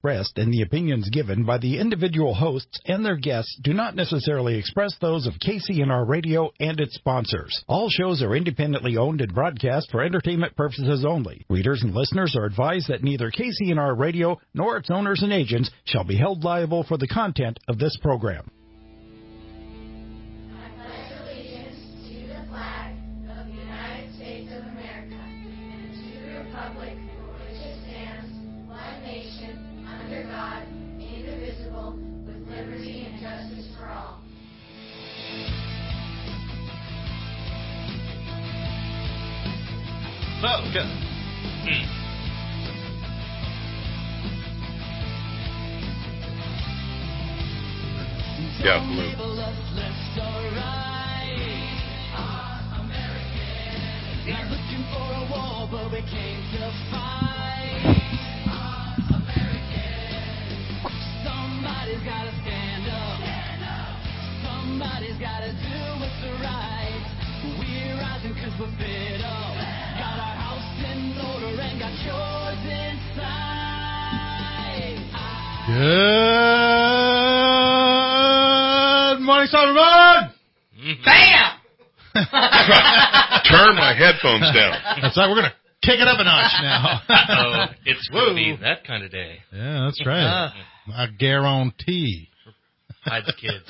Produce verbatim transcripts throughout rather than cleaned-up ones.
expressed and the opinions given by the individual hosts and their guests do not necessarily express those of K C N R Radio and its sponsors. All shows are independently owned and broadcast for entertainment purposes only. Readers and listeners are advised that neither K C N R Radio nor its owners and agents shall be held liable for the content of this program. Welcome. Hmm. Yeah, blue. Looking for a war, but we came to fight. Somebody's gotta stand up. Somebody's gotta do what's right. We're rising 'cause we're fed up. Got our house in order and got yours inside. Good morning, Cyberman! Bam! Turn my headphones down. That's right, we're going to kick it up a notch now. Oh, it's going to be that kind of day. Yeah, that's right. I guarantee. Hide the kids.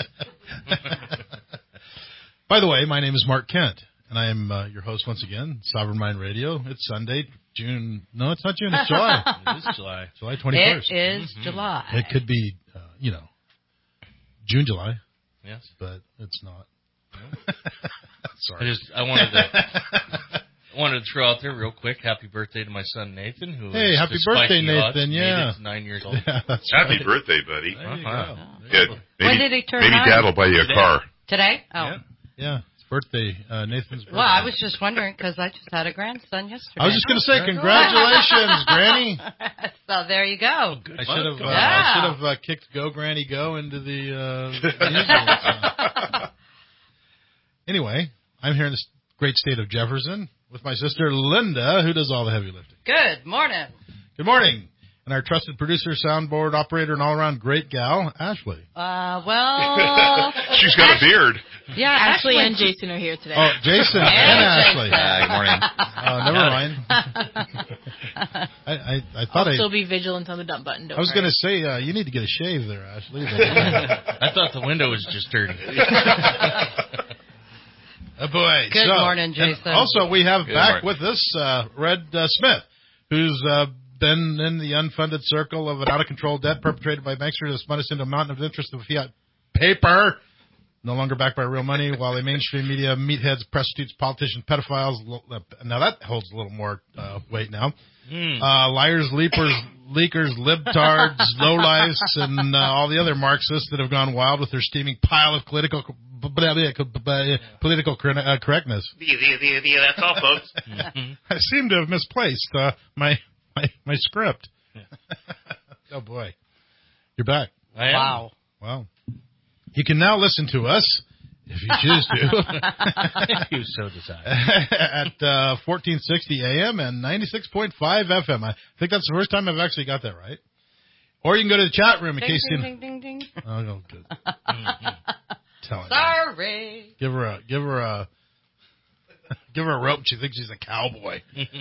By the way, my name is Mark Kent, and I am uh, your host once again, Sovereign Mind Radio. It's Sunday, June. No, it's not June. It's July. It is July. July twenty-first. It is Mm-hmm. July. It could be, uh, you know, June, July, Yes. but it's not. Sorry. I just I wanted to I wanted to throw out there real quick. Happy birthday to my son Nathan. Who Hey, is, happy despite birthday, the odds, Nathan, made yeah. it to nine years old. Yeah, that's Happy right. birthday, buddy. There you Uh-huh. go. Good. Maybe, When did he turn maybe nine? Dad will buy you a car. Today? Oh. Yeah, yeah, it's birthday. Uh, Nathan's birthday. Well, I was just wondering because I just had a grandson yesterday. I was just going to say, congratulations, Granny. So there you go. I should have, uh, Yeah. I should have uh, kicked "Go Granny Go" into the. Uh, the musical. Anyway, I'm here in the great state of Jefferson with my sister Linda, who does all the heavy lifting. Good morning. Good morning, and our trusted producer, soundboard operator, and all-around great gal, Ashley. Uh, well. She's got a beard. Yeah, Ashley actually, and Jason are here today. Oh, Jason and, And Ashley. Jason. Uh, good morning. Oh, never mind. I, I, I thought I'll I. still be vigilant on the dump button. Don't I was worry. going to say uh, you need to get a shave there, Ashley. I thought the window was just dirty. Oh, boy. Good So, morning, Jason. and also, we have Good back morning. with us uh, Red uh, Smith, who's uh, been in the unfunded circle of an out-of-control debt perpetrated by banksters that spun us into a mountain of interest of fiat paper, no longer backed by real money, while the mainstream media, meatheads, prostitutes, politicians, pedophiles, now that holds a little more uh, weight now, Mm. uh, liars, leapers, leakers, libtards, lowlifes, and uh, all the other Marxists that have gone wild with their steaming pile of political political uh, correctness. That's all, folks. I seem to have misplaced uh, my, my my script. Oh boy, you're back. I am. Wow. Wow. You can now listen to us if you choose to If you so desire. at uh, fourteen sixty A M and ninety-six point five F M. I think that's the first time I've actually got that right. Or you can go to the chat room in Ding, case ding, you. ding, ding, ding. Oh, no, good. Tell her. Sorry. Give her a give her a give her a rope. She thinks she's a cowboy.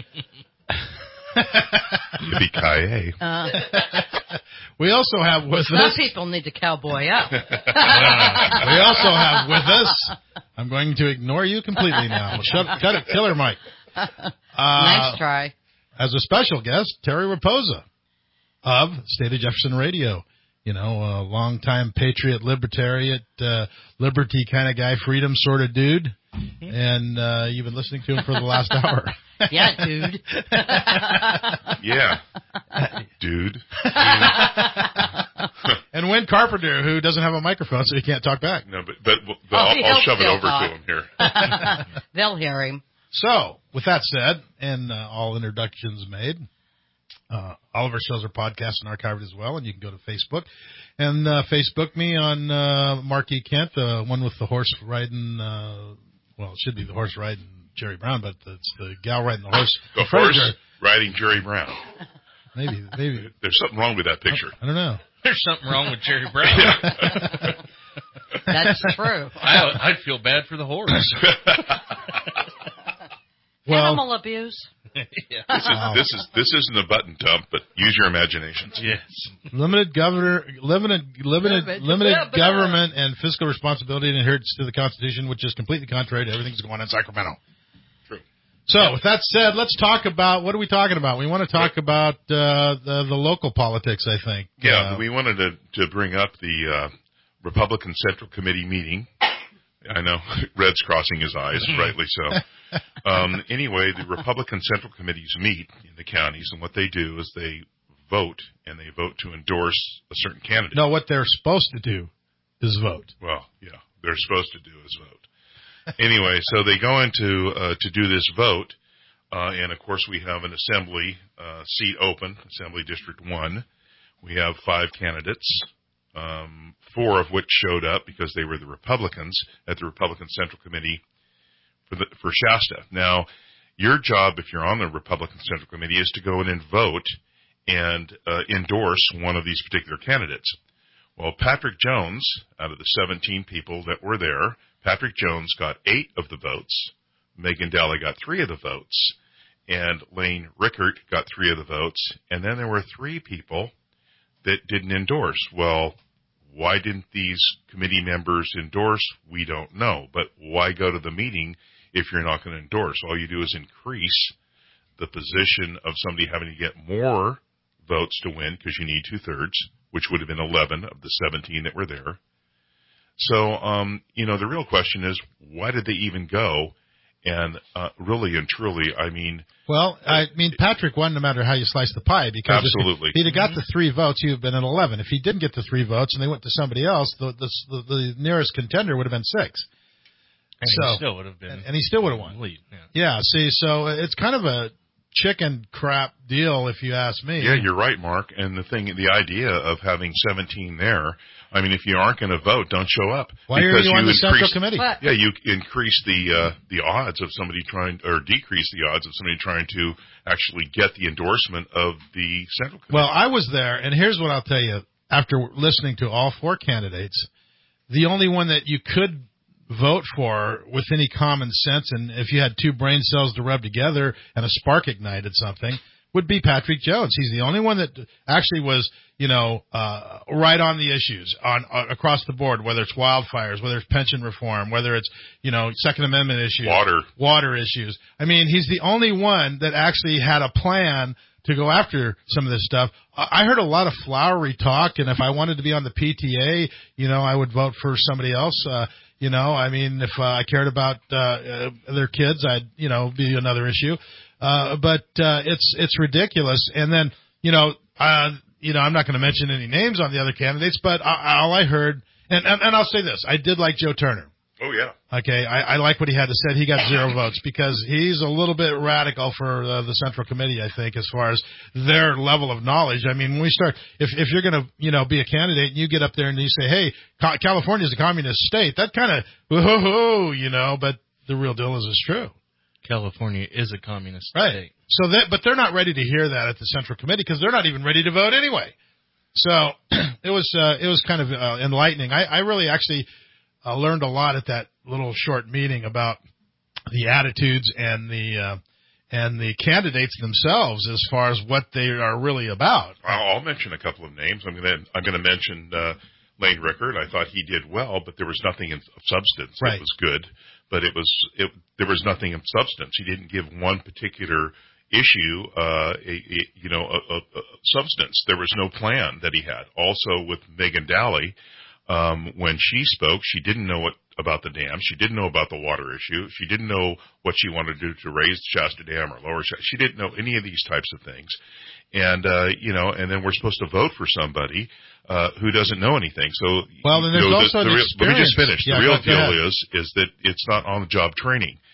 Yippee-ki-yay. Uh, We also have with some us. people need to cowboy up. We also have with us. I'm going to ignore you completely now. Shut, cut it, killer Mike. Uh, Nice try. As a special guest, Terry Raposa of State of Jefferson Radio. You know, a longtime patriot, libertarian, uh, liberty kind of guy, freedom sort of dude. And uh, you've been listening to him for the last hour. Yeah, dude. Yeah. Dude. And Win Carpenter, who doesn't have a microphone, so he can't talk back. No, but, but, but Oh, I'll, he'll I'll shove it still over talk. to him here. They'll hear him. So, with that said, and uh, all introductions made, uh, all of our shows are podcast and archived as well, and you can go to Facebook and uh, Facebook me on uh, Mark E. Kent, the one with the horse riding, uh, well, it should be the horse riding Jerry Brown, but it's the gal riding the horse. The in front of horse Jerry. riding Jerry Brown. maybe, maybe. There's something wrong with that picture. I don't know. There's something wrong with Jerry Brown. That's true. I, I'd feel bad for the horse. Well, Animal abuse. yeah. This is, this is this isn't a button dump, but use your imaginations. Yes. limited governor, limited, limited, Limited- limited blah, blah. government and fiscal responsibility and adherence to the Constitution, which is completely contrary to everything that's going on in Sacramento. True. So, with that said, let's talk about, what are we talking about? We want to talk about uh, the, the local politics, I think. Yeah, Uh, we wanted to, to bring up the uh, Republican Central Committee meeting. I know Red's crossing his eyes, rightly so. Um, anyway, the Republican Central Committees meet in the counties, and what they do is they vote, and they vote to endorse a certain candidate. no, what they're supposed to do is vote. Well, yeah, they're supposed to do is vote. Anyway, so they go into uh, to do this vote, uh, and of course we have an assembly uh, seat open, Assembly District One. We have five candidates, um, four of which showed up because they were the Republicans at the Republican Central Committee for the, for Shasta. Now, your job, if you're on the Republican Central Committee, is to go in and vote and uh, endorse one of these particular candidates. Well, Patrick Jones, out of the seventeen people that were there, Patrick Jones got eight of the votes. Megan Daly got three of the votes. And Lane Rickert got three of the votes. And then there were three people that didn't endorse. Well, why didn't these committee members endorse? We don't know. But why go to the meeting if you're not going to endorse? All you do is increase the position of somebody having to get more votes to win, because you need two-thirds, which would have been eleven of the seventeen that were there. So, um, you know, the real question is, why did they even go? And uh, really and truly, I mean... Well, I mean, Patrick won no matter how you slice the pie, because Absolutely. if he'd have got the three votes, he would have been at eleven. If he didn't get the three votes and they went to somebody else, the the, the, the nearest contender would have been six. And So- he still would have been. And, and he still would have won. Lead, yeah. Yeah, see, so it's kind of a chicken crap deal, if you ask me. Yeah, you're right, Mark. And the thing, the idea of having seventeen there, I mean, if you aren't going to vote, don't show up. Why are because you on the Central increase- Committee? But Yeah, you increase the uh, the odds of somebody trying, or decrease the odds of somebody trying to actually get the endorsement of the Central Committee. Well, I was there, and here's what I'll tell you. After listening to all four candidates, the only one that you could vote for with any common sense, and if you had two brain cells to rub together and a spark ignited something, would be Patrick Jones. He's the only one that actually was, you know, uh, right on the issues on uh, across the board, whether it's wildfires, whether it's pension reform, whether it's, you know, Second Amendment issues, Water. water issues. I mean, he's the only one that actually had a plan to go after some of this stuff. I I heard a lot of flowery talk, and if I wanted to be on the P T A, you know, I would vote for somebody else. Uh, you know, I mean, if uh, I cared about uh, uh, their kids, I'd, you know, be another issue. Uh, but uh, it's it's ridiculous. And then, you know, uh, you know, I'm not going to mention any names on the other candidates, but I, all I heard, and, and and I'll say this, I did like Joe Turner. Oh, yeah. Okay, I, I like what he had to say. He got zero votes because he's a little bit radical for uh, the Central Committee, I think, as far as their level of knowledge. I mean, when we start, if if you're going to, you know, be a candidate and you get up there and you say, hey, Ca- California is a communist state, that kind of, whoa, you know, but the real deal is it's true. California is a communist Right. state. So that, but they're not ready to hear that at the Central Committee because they're not even ready to vote anyway. So it was uh, it was kind of uh, enlightening. I, I really actually uh, learned a lot at that little short meeting about the attitudes and the uh, and the candidates themselves as far as what they are really about. I'll, I'll mention a couple of names. I'm going to I'm going to mention uh, Lane Rickert. I thought he did well, but there was nothing in substance. Right. It was good, but it was it, there was nothing in substance. He didn't give one particular issue, uh, a, a, you know, a, a, a substance. There was no plan that he had. Also, with Megan Daly, um, when she spoke, she didn't know what about the dam. She didn't know about the water issue. She didn't know what she wanted to do to raise Shasta Dam or lower Shasta. She didn't know any of these types of things. And, uh, you know, and then we're supposed to vote for somebody, uh, who doesn't know anything. So, Well, then you there's know, also the, an the real, let me just experience. finish. Yeah, the real go- go ahead. deal is, is that it's not on the job training.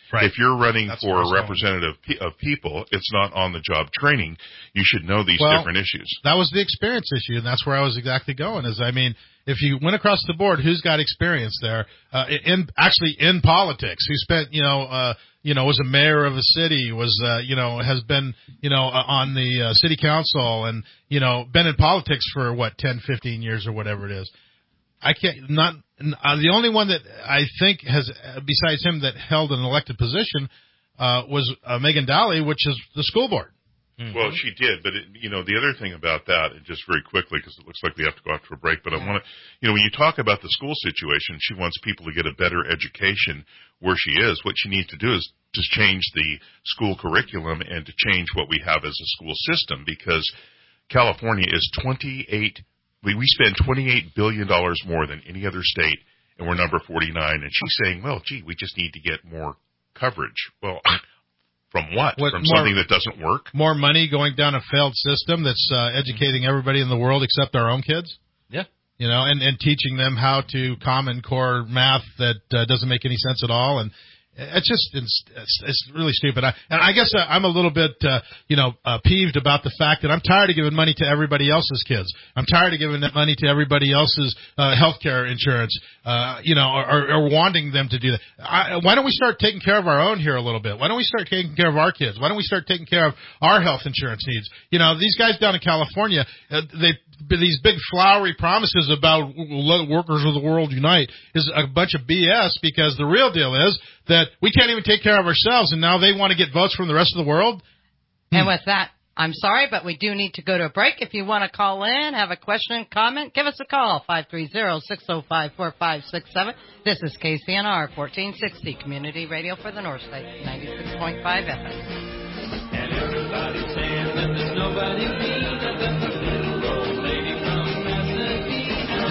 Right. If you're running That's for a representative of people, it's not on-the-job training. You should know these well, different issues. That was the experience issue, and that's where I was exactly going. Is I mean, if you went across the board, who's got experience there uh, in actually in politics? Who spent you know uh, you know was a mayor of a city, was uh, you know has been you know uh, on the uh, city council, and you know been in politics for what ten, fifteen years or whatever it is. I can't not uh, the only one that I think has uh, besides him that held an elected position uh, was uh, Megan Daly, which is the school board. Mm-hmm. Well, she did, but it, you know the other thing about that, and just very quickly because it looks like we have to go out to a break. But yeah. I want to, you know, when you talk about the school situation, she wants people to get a better education where she is. What she needs to do is just change the school curriculum and to change what we have as a school system, because California is twenty-eight. We we spend twenty-eight billion dollars more than any other state, and we're number forty-nine. And she's saying, well, gee, we just need to get more coverage. Well. From what? what From more, something that doesn't work? More money going down a failed system that's uh, educating everybody in the world except our own kids? Yeah. You know, and, and teaching them how to Common Core math that uh, doesn't make any sense at all. And it's just, it's, it's, it's really stupid. I, and I guess I'm a little bit, uh, you know, uh, peeved about the fact that I'm tired of giving money to everybody else's kids. I'm tired of giving that money to everybody else's uh, health care insurance, uh, you know, or, or wanting them to do that. I, why don't we start taking care of our own here a little bit? Why don't we start taking care of our kids? Why don't we start taking care of our health insurance needs? You know, these guys down in California, uh, they these big flowery promises about let workers of the world unite is a bunch of B S, because the real deal is that we can't even take care of ourselves, and now they want to get votes from the rest of the world. And with that, I'm sorry, but we do need to go to a break. If you want to call in, have a question, comment, give us a call, five three zero, six zero five, four five six seven. This is K C N R fourteen sixty, Community Radio for the North State, ninety-six point five F M. And everybody's saying that there's nobody meaner than the little old lady from Pasadena.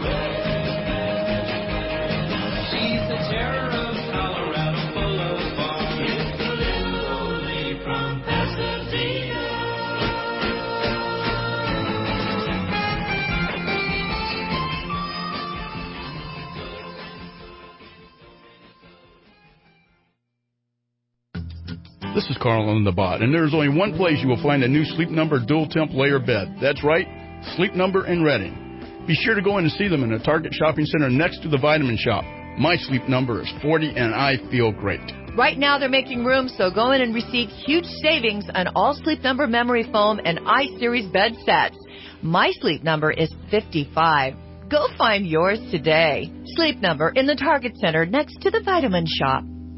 She's the terror of Colorado Boulevard. It's the little old lady from Pasadena. This is Carl on the Bot, and there's only one place you will find a new Sleep Number dual temp layer bed. That's right, Sleep Number in Redding. Be sure to go in and see them in the Target Shopping Center next to the Vitamin Shop. My Sleep Number is forty, and I feel great. Right now they're making room, so go in and receive huge savings on all Sleep Number memory foam and I-Series bed sets. My Sleep Number is fifty-five. Go find yours today. Sleep Number in the Target Center next to the Vitamin Shop.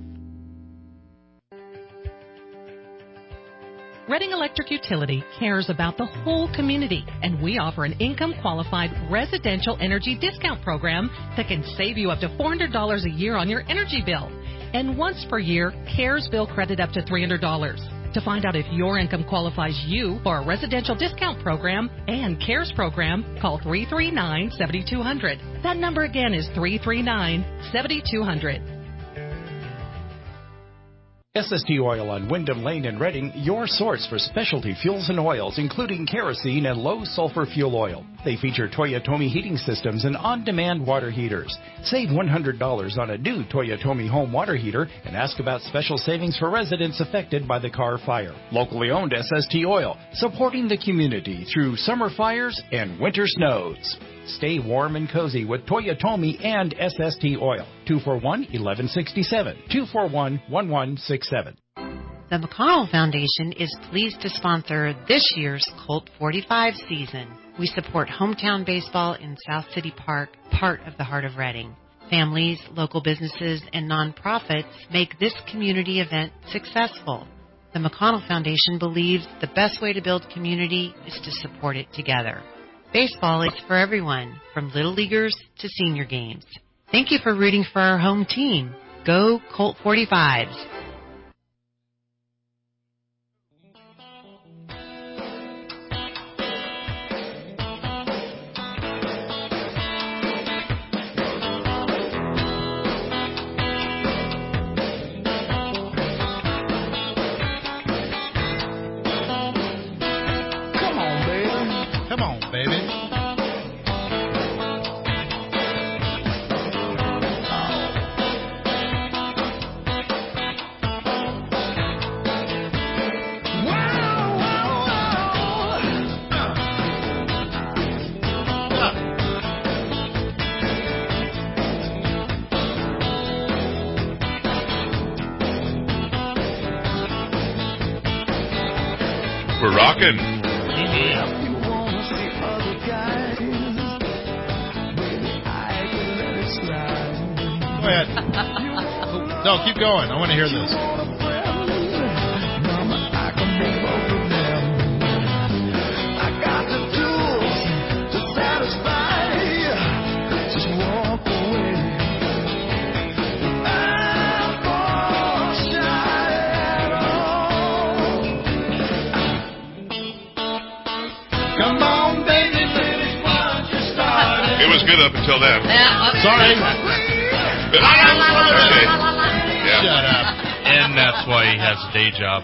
Redding Electric Utility cares about the whole community, and we offer an income-qualified residential energy discount program that can save you up to four hundred dollars a year on your energy bill. And once per year, CARES bill credit up to three hundred dollars. To find out if your income qualifies you for a residential discount program and CARES program, call three three nine, seven two zero zero. That number again is three three nine, seven two zero zero. S S T Oil on Wyndham Lane in Redding, your source for specialty fuels and oils, including kerosene and low-sulfur fuel oil. They feature Toyotomi heating systems and on-demand water heaters. Save one hundred dollars on a new Toyotomi home water heater and ask about special savings for residents affected by the Carr fire. Locally owned S S T Oil, supporting the community through summer fires and winter snows. Stay warm and cozy with Toyotomi and S S T Oil. two four one, one one six seven. two four one, one one six seven. The McConnell Foundation is pleased to sponsor this year's Colt forty-five season. We support hometown baseball in South City Park, part of the heart of Redding. Families, local businesses, and nonprofits make this community event successful. The McConnell Foundation believes the best way to build community is to support it together. Baseball is for everyone, from little leaguers to senior games. Thank you for rooting for our home team. Go Colt forty-fives. Come on, baby. talking. Go ahead. No, keep going. I want to hear this. Come on, baby, finish what you started. It was good up until then. Yeah, uh, Sorry. Okay. Yeah. Shut up. And that's why he has a day job.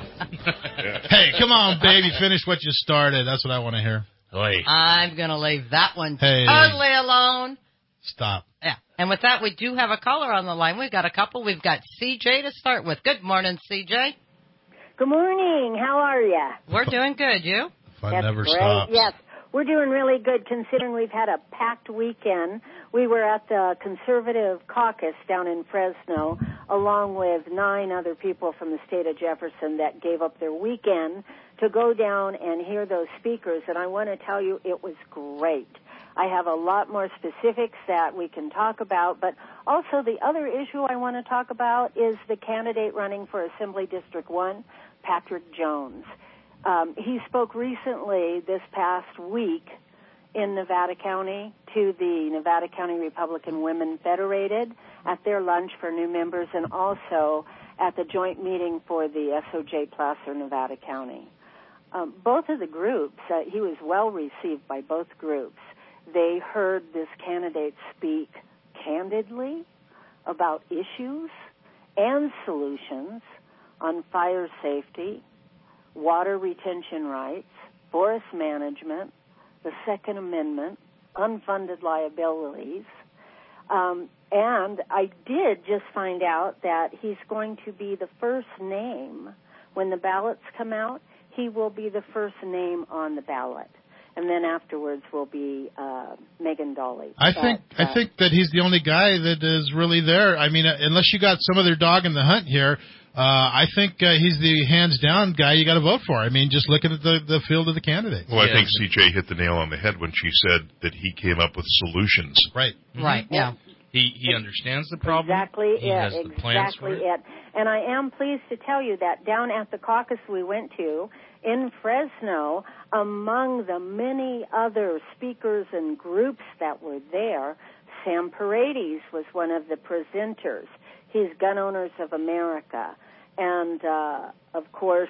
Hey, come on, baby, finish what you started. That's what I want to hear. Oy. I'm going to leave that one Hey. totally alone. Stop. Yeah. And with that, we do have a caller on the line. We've got a couple. We've got C J to start with. Good morning, C J. Good morning. How are you? We're doing good. You? Fun That's never great. stops. Yes, we're doing really good considering we've had a packed weekend. We were at the Conservative Caucus down in Fresno, along with nine other people from the state of Jefferson that gave up their weekend to go down and hear those speakers. And I want to tell you, it was great. I have a lot more specifics that we can talk about, but also the other issue I want to talk about is the candidate running for Assembly District one, Patrick Jones. Um, he spoke recently this past week in Nevada County to the Nevada County Republican Women Federated at their lunch for new members and also at the joint meeting for the S O J Placer Nevada County. Um, both of the groups, uh, he was well received by both groups. They heard this candidate speak candidly about issues and solutions on fire safety, water retention rights, forest management, the Second Amendment, unfunded liabilities. Um, and I did just find out that he's going to be the first name, when the ballots come out, he will be the first name on the ballot. And then afterwards will be uh, Megan Dolly. I But, think uh, I think that he's the only guy that is really there. I mean, uh, unless you got some other dog in the hunt here, uh, I think uh, he's the hands-down guy you got to vote for. I mean, just looking at the, the field of the candidates. Well, I Yeah. think C J hit the nail on the head when she said that he came up with solutions. Right. Right, yeah. He he understands the problem. Exactly he it. has the plans exactly for it. it. And I am pleased to tell you that down at the caucus we went to in Fresno, among the many other speakers and groups that were there, Sam Paredes was one of the presenters. He's Gun Owners of America. And, uh, of course,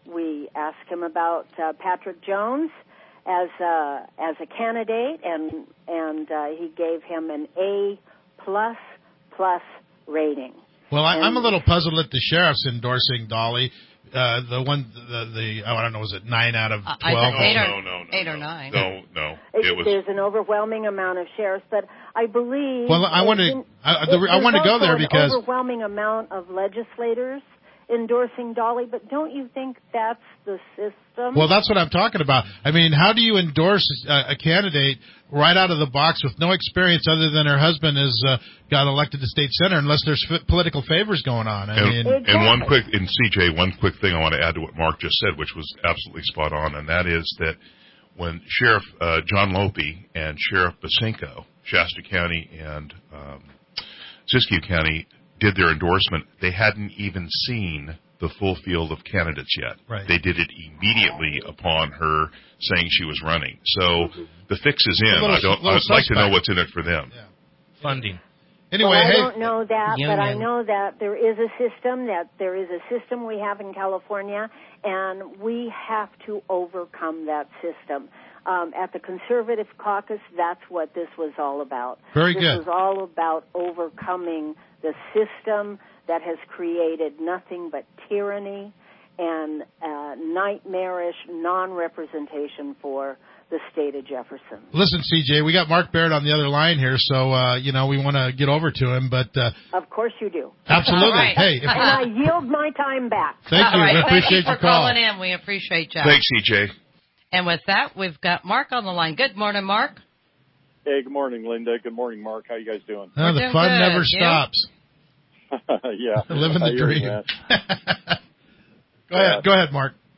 we asked him about uh, Patrick Jones as a, as a candidate, and, and uh, he gave him an A plus plus rating. Well, I, And- I'm a little puzzled at the sheriff's endorsing Dolly. Uh, the one, the, the oh, I don't know, was it nine out of Uh, I twelve? think eight or, no, no, no, eight no. or nine. No, no. It- It was. There's an overwhelming amount of sheriffs, but I believe. Well, I want to- in- I- the- I there's want to go also there an because- overwhelming amount of legislators endorsing Dolly. But don't you think that's the system? Well, that's what I'm talking about. I mean, how do you endorse a, a candidate right out of the box with no experience other than her husband has uh, got elected to state senator, unless there's f- political favors going on? I And, mean, Exactly. and one quick, in C J, one quick thing I want to add to what Mark just said, which was absolutely spot on, and that is that when Sheriff uh, John Lopi and Sheriff Basinko, Shasta County and um, Siskiyou County, did their endorsement, they hadn't even seen the full field of candidates yet. Right. They did it immediately upon her saying she was running. So the fix is in. A little- I don't. little I'd like to know suspect. what's in it for them. Yeah. Funding. Anyway, well, I hey, don't know that, but I Union. know that there is a system, that there is a system we have in California, and we have to overcome that system. Um, at the Conservative Caucus, that's what this was all about. Very this good. was all about overcoming the system that has created nothing but tyranny and uh, nightmarish non-representation for the state of Jefferson. listen, C J, we got Mark Barrett on the other line here, so uh, you know we want to get over to him, but uh, Of course you do. absolutely. All right. Hey, if, And I yield my time back. thank you. All right, We thank appreciate you for your call. calling in. We appreciate you. Thanks, C J. And with that, we've got Mark on the line. Good morning, Mark. Hey, good morning, Linda. Good morning, Mark. How you guys doing? Oh, the doing fun good. never You? stops. yeah. Living I the hear you, dream. man. go ahead. Go ahead, Mark.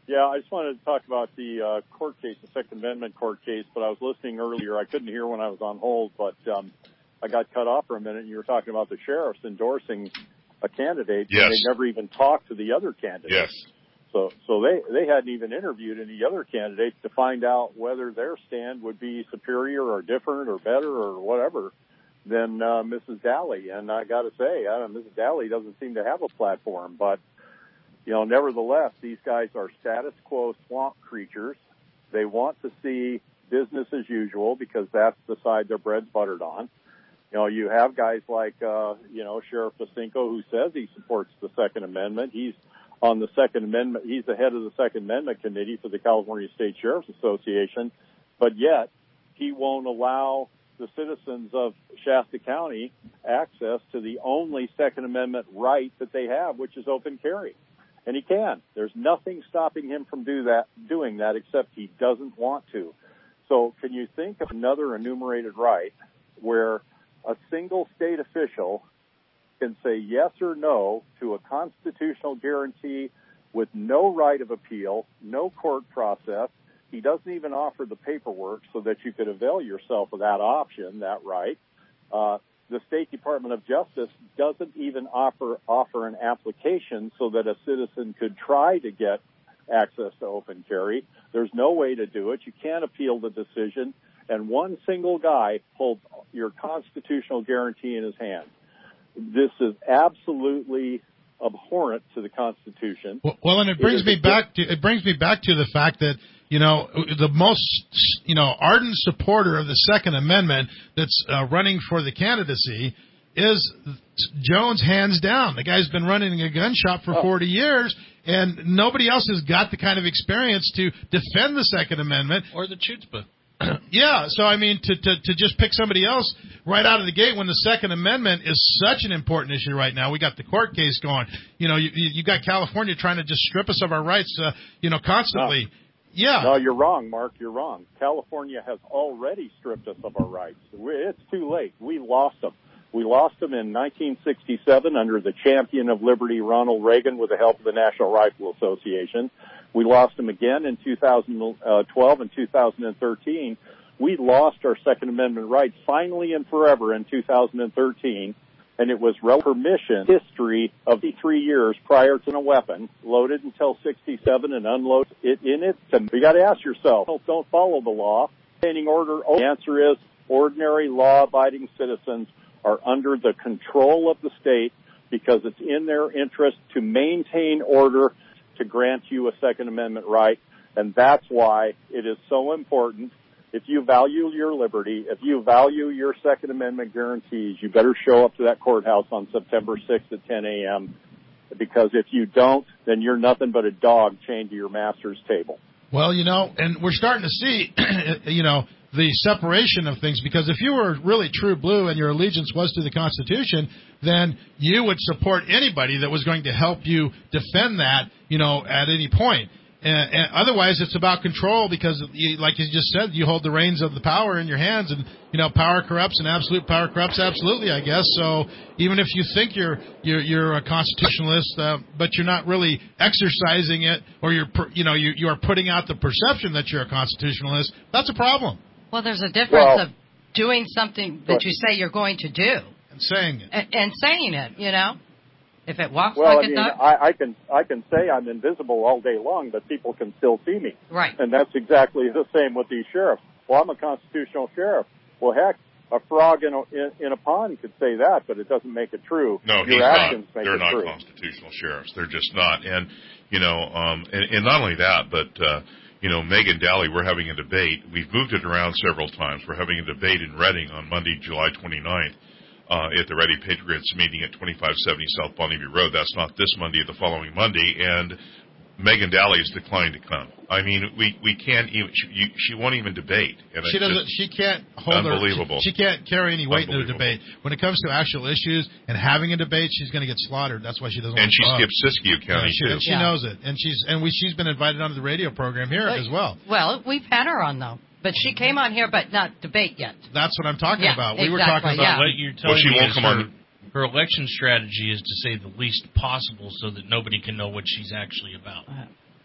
Yeah, I just wanted to talk about the uh, court case, the Second Amendment court case, but I was listening earlier. I couldn't hear when I was on hold, but um, I got cut off for a minute, and you were talking about the sheriffs endorsing a candidate, yes. and they never even talked to the other candidate. Yes. So, so they, they hadn't even interviewed any other candidates to find out whether their stand would be superior or different or better or whatever than uh, Missus Daly. And I got to say, uh, Missus Daly doesn't seem to have a platform, but you know, nevertheless, these guys are status quo swamp creatures. They want to see business as usual because that's the side their bread's buttered on. You know, you have guys like, uh, you know, Sheriff Pacinko, who says he supports the Second Amendment. He's on the Second Amendment. He's the head of the Second Amendment Committee for the California State Sheriff's Association, but yet he won't allow the citizens of Shasta County access to the only Second Amendment right that they have, which is open carry. And he can. There's nothing stopping him from do that, doing that except he doesn't want to. So can you think of another enumerated right where a single state official can say yes or no to a constitutional guarantee with no right of appeal, no court process? He doesn't even offer the paperwork so that you could avail yourself of that option, that right. Uh, the State Department of Justice doesn't even offer offer an application so that a citizen could try to get access to open carry. There's no way to do it. You can't appeal the decision. And one single guy holds your constitutional guarantee in his hand. This is absolutely abhorrent to the Constitution. Well, well and it brings it me back to it brings me back to the fact that, you know, the most, you know, ardent supporter of the Second Amendment that's uh, running for the candidacy is Jones, hands down. The guy's been running a gun shop for oh. forty years, and nobody else has got the kind of experience to defend the Second Amendment. Or the chutzpah. Yeah, so I mean, to, to to just pick somebody else right out of the gate when the Second Amendment is such an important issue right now. We got the court case going. You know, you you got California trying to just strip us of our rights, uh, you know, constantly. No. Yeah. No, you're wrong, Mark. You're wrong. California has already stripped us of our rights. It's too late. We lost them. We lost them in nineteen sixty-seven under the champion of liberty, Ronald Reagan, with the help of the National Rifle Association. We lost them again in two thousand twelve and two thousand thirteen. We lost our Second Amendment rights finally and forever in two thousand thirteen, and it was permission history of the three years prior to a weapon, loaded until sixty-seven and unloaded it in it. You got to ask yourself, don't follow the law. Maintaining order. The answer is ordinary law-abiding citizens are under the control of the state because it's in their interest to maintain order, to grant you a Second Amendment right, and that's why it is so important. If you value your liberty, if you value your Second Amendment guarantees, you better show up to that courthouse on September sixth at ten a.m., because if you don't, then you're nothing but a dog chained to your master's table. Well, you know, and we're starting to see, you know, the separation of things, because if you were really true blue and your allegiance was to the Constitution, then you would support anybody that was going to help you defend that, you know, at any point. And, and otherwise, it's about control because, you, like you just said, you hold the reins of the power in your hands, and you know, power corrupts, and absolute power corrupts absolutely, I guess. So even if you think you're you're, you're a constitutionalist, uh, but you're not really exercising it, or you're you know you you are putting out the perception that you're a constitutionalist, that's a problem. Well, there's a difference well, of doing something that you say you're going to do and saying it, and, and saying it. You know. If it walks well, like I mean, a duck? I, I can I can say I'm invisible all day long, but people can still see me. Right. And that's exactly the same with these sheriffs. Well, I'm a constitutional sheriff. Well, heck, a frog in a in, in a pond could say that, but it doesn't make it true. No, Your he's actions not. Make They're it not true. constitutional sheriffs. They're just not. And you know, um, and, and not only that, but uh, you know, Megan Daly, we're having a debate. We've moved it around several times. We're having a debate in Reading on Monday, July twenty-ninth. Uh, at the Ready Patriots meeting at twenty-five seventy South Bonneview Road. That's not this Monday, the following Monday, and Megan Daly has declined to come. I mean, we, we can't even, she, she won't even debate. And she doesn't, she can't hold unbelievable. her, she, she can't carry any weight in the debate. When it comes to actual issues and having a debate, she's going to get slaughtered. That's why she doesn't and want to she skips Siskiyou County, yeah, she, too. She yeah. knows it. And she's, and we, she's been invited onto the radio program here but, as well. Well, we've had her on, though. But she came on here, but not debate yet. That's what I'm talking yeah, about. We exactly, were talking about yeah. what you're telling well, she me won't is come her, on. her election strategy is to say the least possible so that nobody can know what she's actually about.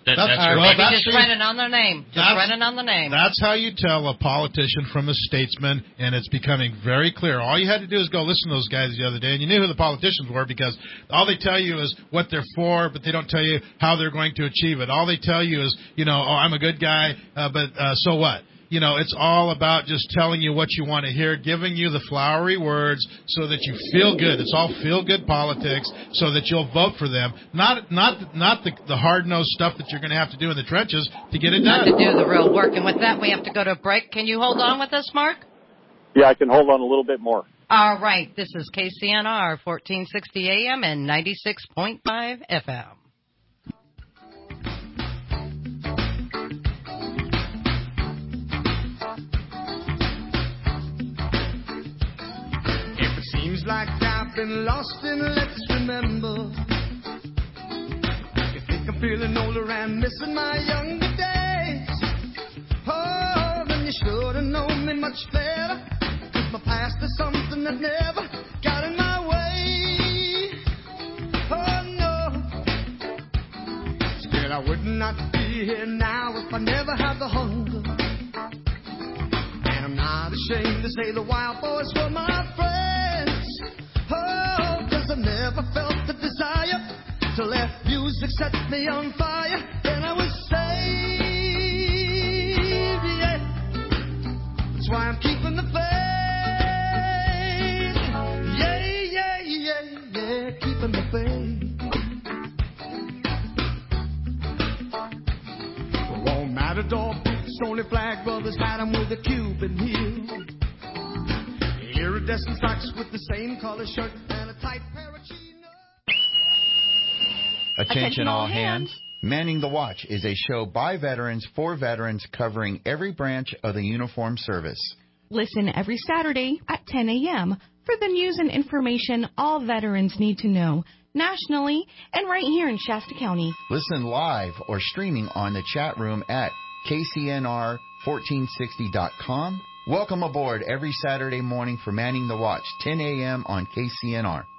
That, That's, that's uh, right. well, Maybe that's just the- running on their name. Just that's- running on the name. That's how you tell a politician from a statesman, and it's becoming very clear. All you had to do is go listen to those guys the other day, and you knew who the politicians were because all they tell you is what they're for, but they don't tell you how they're going to achieve it. All they tell you is, you know, oh, I'm a good guy, uh, but uh, so what? You know, it's all about just telling you what you want to hear, giving you the flowery words so that you feel good. It's all feel-good politics so that you'll vote for them. Not not not the, the hard-nosed stuff that you're going to have to do in the trenches to get it Not done. to do the real work. And with that, we have to go to a break. Can you hold on with us, Mark? Yeah, I can hold on a little bit more. All right. This is K C N R, fourteen sixty A M and ninety-six point five F M. Seems like I've been lost in Let's Remember. You think I'm feeling older and missing my younger days. Oh, then you should have known me much better. Cause my past is something that never got in my way. Oh no. Still I would not be here now if I never had the hunger. And I'm not ashamed to say the wild boys were my friends. Oh, cause I never felt the desire to let music set me on fire. Then I was saved, yeah. That's why I'm keeping the faith. Yeah, yeah, yeah, yeah, keeping the faith. Well, Matador boots, only flag brothers had 'em with a Cuban heel. Iridescent socks with the same color shirt and a tight pair of chinos. Attention all hands. Manning the Watch is a show by veterans for veterans covering every branch of the uniformed service. Listen every Saturday at ten a.m. for the news and information all veterans need to know, nationally and right here in Shasta County. Listen live or streaming on the chat room at K C N R fourteen sixty dot com. Welcome aboard every Saturday morning for Manning the Watch, ten a.m. on K C N R.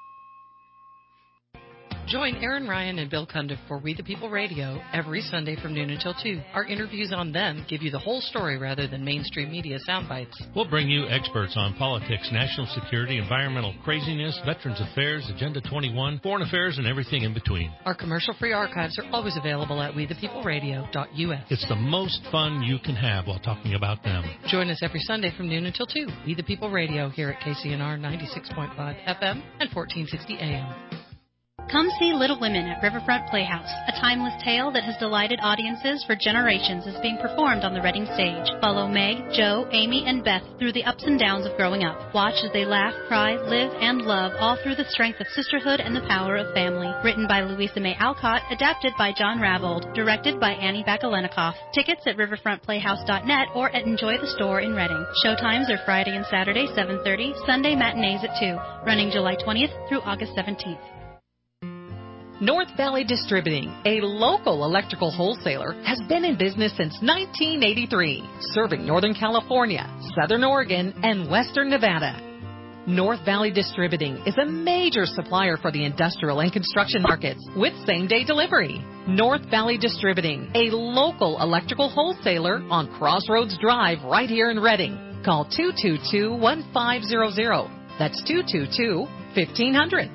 Join Aaron Ryan and Bill Cundiff for We the People Radio every Sunday from noon until two. Our interviews on them give you the whole story rather than mainstream media sound bites. We'll bring you experts on politics, national security, environmental craziness, Veterans Affairs, Agenda twenty-one, foreign affairs, and everything in between. Our commercial-free archives are always available at we the people radio dot U S. It's the most fun you can have while talking about them. Join us every Sunday from noon until two. We the People Radio here at K C N R ninety-six point five F M and fourteen sixty A M. Come see Little Women at Riverfront Playhouse, a timeless tale that has delighted audiences for generations is being performed on the Reading stage. Follow Meg, Jo, Amy, and Beth through the ups and downs of growing up. Watch as they laugh, cry, live, and love, all through the strength of sisterhood and the power of family. Written by Louisa May Alcott, adapted by John Ravold, directed by Annie Bakalenikoff. Tickets at riverfront playhouse dot net or at Enjoy the Store in Reading. Showtimes are Friday and Saturday, seven thirty, Sunday matinees at two, running July twentieth through August seventeenth. North Valley Distributing, a local electrical wholesaler, has been in business since nineteen eighty-three, serving Northern California, Southern Oregon, and Western Nevada. North Valley Distributing is a major supplier for the industrial and construction markets with same-day delivery. North Valley Distributing, a local electrical wholesaler on Crossroads Drive right here in Reading. Call two two two, one five zero zero. That's two two two, fifteen hundred.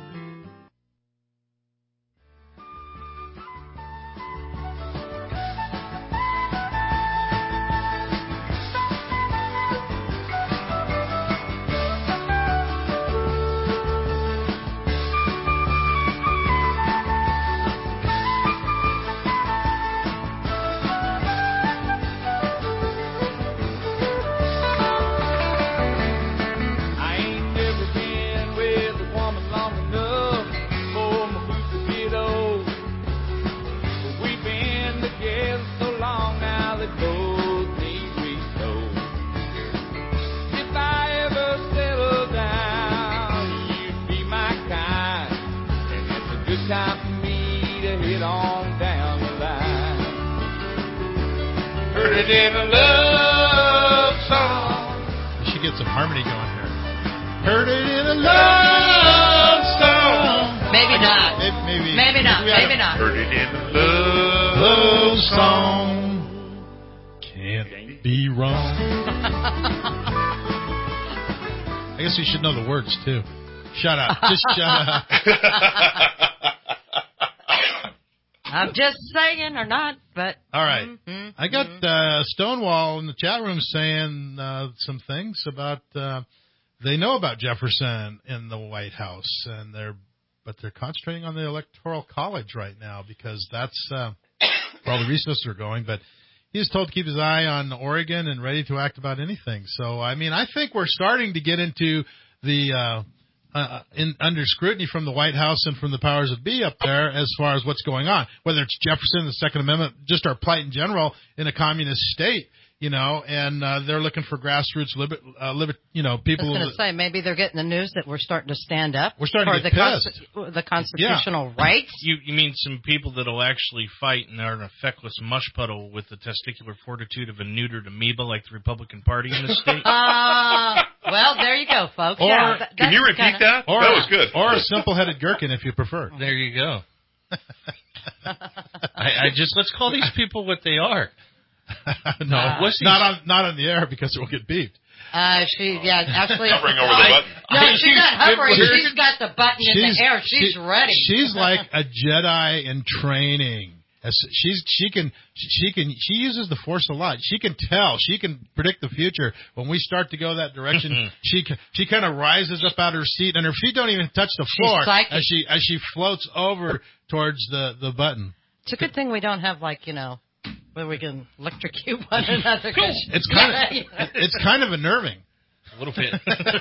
time for me to hit on down the line. Heard it in a love song. We should get some harmony going here. Heard it in a love song. Maybe not. Maybe, maybe, maybe not. maybe Maybe not. Heard it in a love Beatles song. Can't be wrong. I guess you should know the words, too. Shut up. Just shut up. I'm just saying, or not, but... All right. Mm-hmm, I got uh, Stonewall in the chat room saying uh, some things about... Uh, they know about Jefferson in the White House, and they're but they're concentrating on the Electoral College right now because that's uh, where all the resources are going. But he's told to keep his eye on Oregon and ready to act about anything. So, I mean, I think we're starting to get into the... Uh, Uh, in, under scrutiny from the White House and from the powers that be up there as far as what's going on, whether it's Jefferson, the Second Amendment, just our plight in general in a communist state, you know, and uh, they're looking for grassroots, liber, uh, liber, you know, people. I was going to say, maybe they're getting the news that we're starting to stand up. We're starting for to get the pissed. Consti- the constitutional yeah. rights. You, you mean some people that will actually fight and are an feckless mush puddle with the testicular fortitude of a neutered amoeba like the Republican Party in the state? Uh, well, there you go, folks. Or, yeah, that, can you repeat kinda, that? Or, that was good. Or a simple-headed gherkin, if you prefer. There you go. I, I just let's call these people what they are. no, uh, not on not on the air because it will get beeped. Uh, she, yeah, actually. Hovering over the button. No, I, she's not hovering. She's got the button in she's, the air. She's she, ready. She's like a Jedi in training. She's she can she can she uses the Force a lot. She can tell. She can predict the future. When we start to go that direction, she she kind of rises up out of her seat, and her feet don't even touch the floor as she as she floats over towards the, the button. It's a good thing we don't have like you know where we can electrocute one another. It's kind of it's kind of unnerving. A little bit.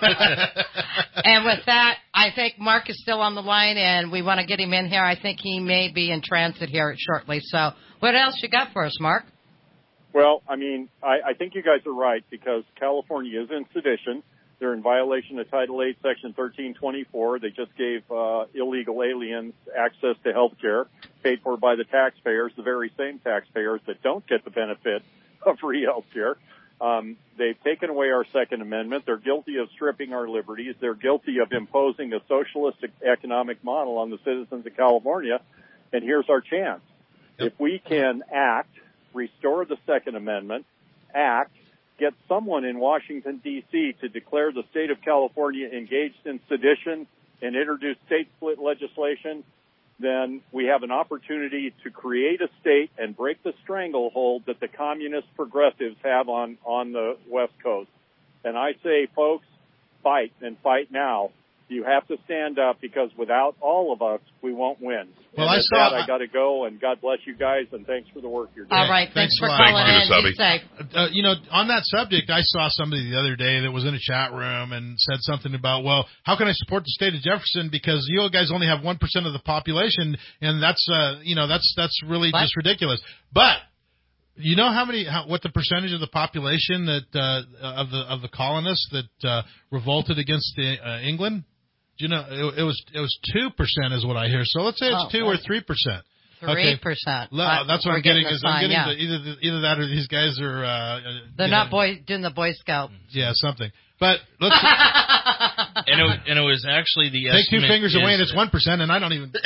And with that, I think Mark is still on the line, and we want to get him in here. I think he may be in transit here shortly. So what else you got for us, Mark? Well, I mean, I, I think you guys are right because California is in sedition. They're in violation of Title eight, Section thirteen twenty-four. They just gave uh, illegal aliens access to health care paid for by the taxpayers, the very same taxpayers that don't get the benefit of free health care. Um, they've taken away our Second Amendment. They're guilty of stripping our liberties. They're guilty of imposing a socialistic economic model on the citizens of California. And here's our chance. Yep. If we can act, restore the Second Amendment, act, get someone in Washington, D C to declare the state of California engaged in sedition and introduce state split legislation, then we have an opportunity to create a state and break the stranglehold that the communist progressives have on, on the West Coast. And I say, folks, fight and fight now. You have to stand up because without all of us, we won't win. Well, and I saw. That, I got to go, and God bless you guys, and thanks for the work you're doing. All right, thanks, thanks for a calling Thank in. you, Be safe. Uh, you know, on that subject, I saw somebody the other day that was in a chat room and said something about, well, how can I support the state of Jefferson because you guys only have one percent of the population, and that's, uh, you know, that's that's really what? just ridiculous. But you know how many, how, what the percentage of the population that uh, of the of the colonists that uh, revolted against the, uh, England? You know, it, it was it was two percent is what I hear. So let's say it's oh, two or three percent. Three percent. Okay. That's what I'm getting. Is I'm getting yeah. the, either either that or these guys are. Uh, They're not know, boy doing the Boy Scout. Yeah, something. But let's. and, it, and it was actually the take two fingers away and it's one percent, and I don't even.